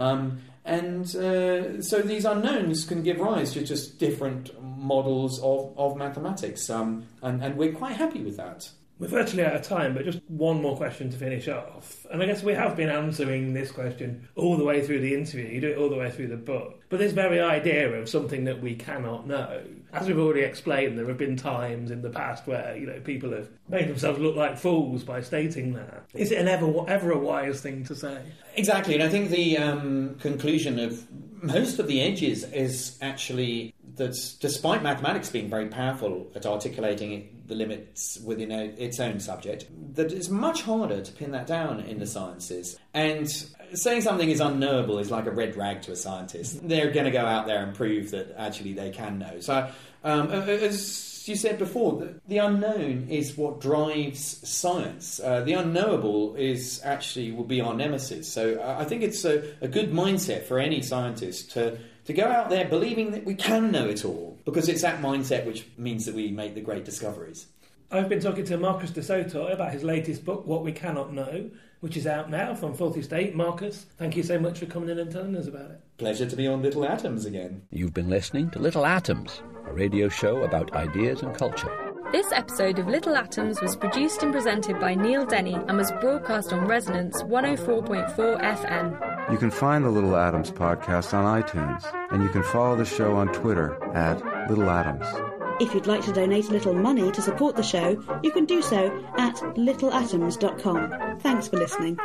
So these unknowns can give rise to just different models of mathematics, and we're quite happy with that. We're virtually out of time, but just one more question to finish off. And I guess we have been answering this question all the way through the interview. You do it all the way through the book. But this very idea of something that we cannot know, as we've already explained, there have been times in the past where people have made themselves look like fools by stating that. Is it ever a wise thing to say? Exactly, and I think the conclusion of most of the edges is actually that despite mathematics being very powerful at articulating the limits within its own subject, that it's much harder to pin that down in the sciences. And saying something is unknowable is like a red rag to a scientist. They're going to go out there and prove that actually they can know. So, as you said before, the unknown is what drives science. The unknowable will be our nemesis. So I think it's a good mindset for any scientist to go out there believing that we can know it all, because it's that mindset which means that we make the great discoveries. I've been talking to Marcus de Soto about his latest book, What We Cannot Know, which is out now from Filthy State. Marcus, thank you so much for coming in and telling us about it. Pleasure to be on Little Atoms again. You've been listening to Little Atoms, a radio show about ideas and culture. This episode of Little Atoms was produced and presented by Neil Denny and was broadcast on Resonance 104.4 FM. You can find the Little Atoms podcast on iTunes, and you can follow the show on Twitter at Little Atoms. If you'd like to donate a little money to support the show, you can do so at littleatoms.com. Thanks for listening.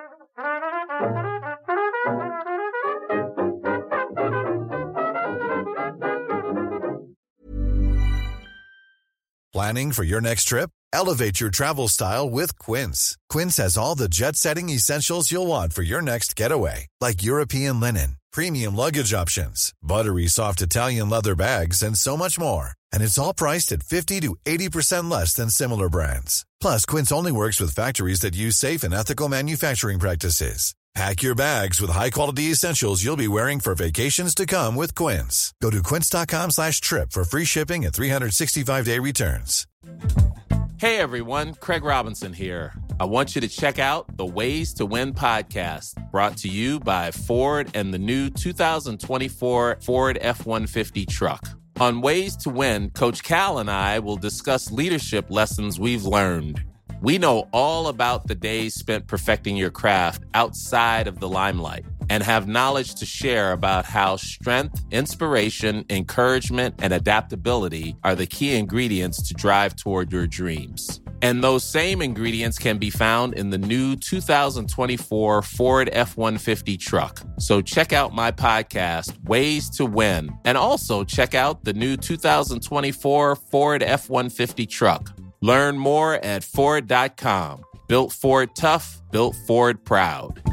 Planning for your next trip? Elevate your travel style with Quince. Quince has all the jet-setting essentials you'll want for your next getaway, like European linen, premium luggage options, buttery soft Italian leather bags, and so much more. And it's all priced at 50 to 80% less than similar brands. Plus, Quince only works with factories that use safe and ethical manufacturing practices. Pack your bags with high-quality essentials you'll be wearing for vacations to come with Quince. Go to quince.com/trip for free shipping and 365-day returns. Hey, everyone. Craig Robinson here. I want you to check out the Ways to Win podcast, brought to you by Ford and the new 2024 Ford F-150 truck. On Ways to Win, Coach Cal and I will discuss leadership lessons we've learned. We know all about the days spent perfecting your craft outside of the limelight and have knowledge to share about how strength, inspiration, encouragement, and adaptability are the key ingredients to drive toward your dreams. And those same ingredients can be found in the new 2024 Ford F-150 truck. So check out my podcast, Ways to Win, and also check out the new 2024 Ford F-150 truck. Learn more at Ford.com. Built Ford tough, built Ford proud.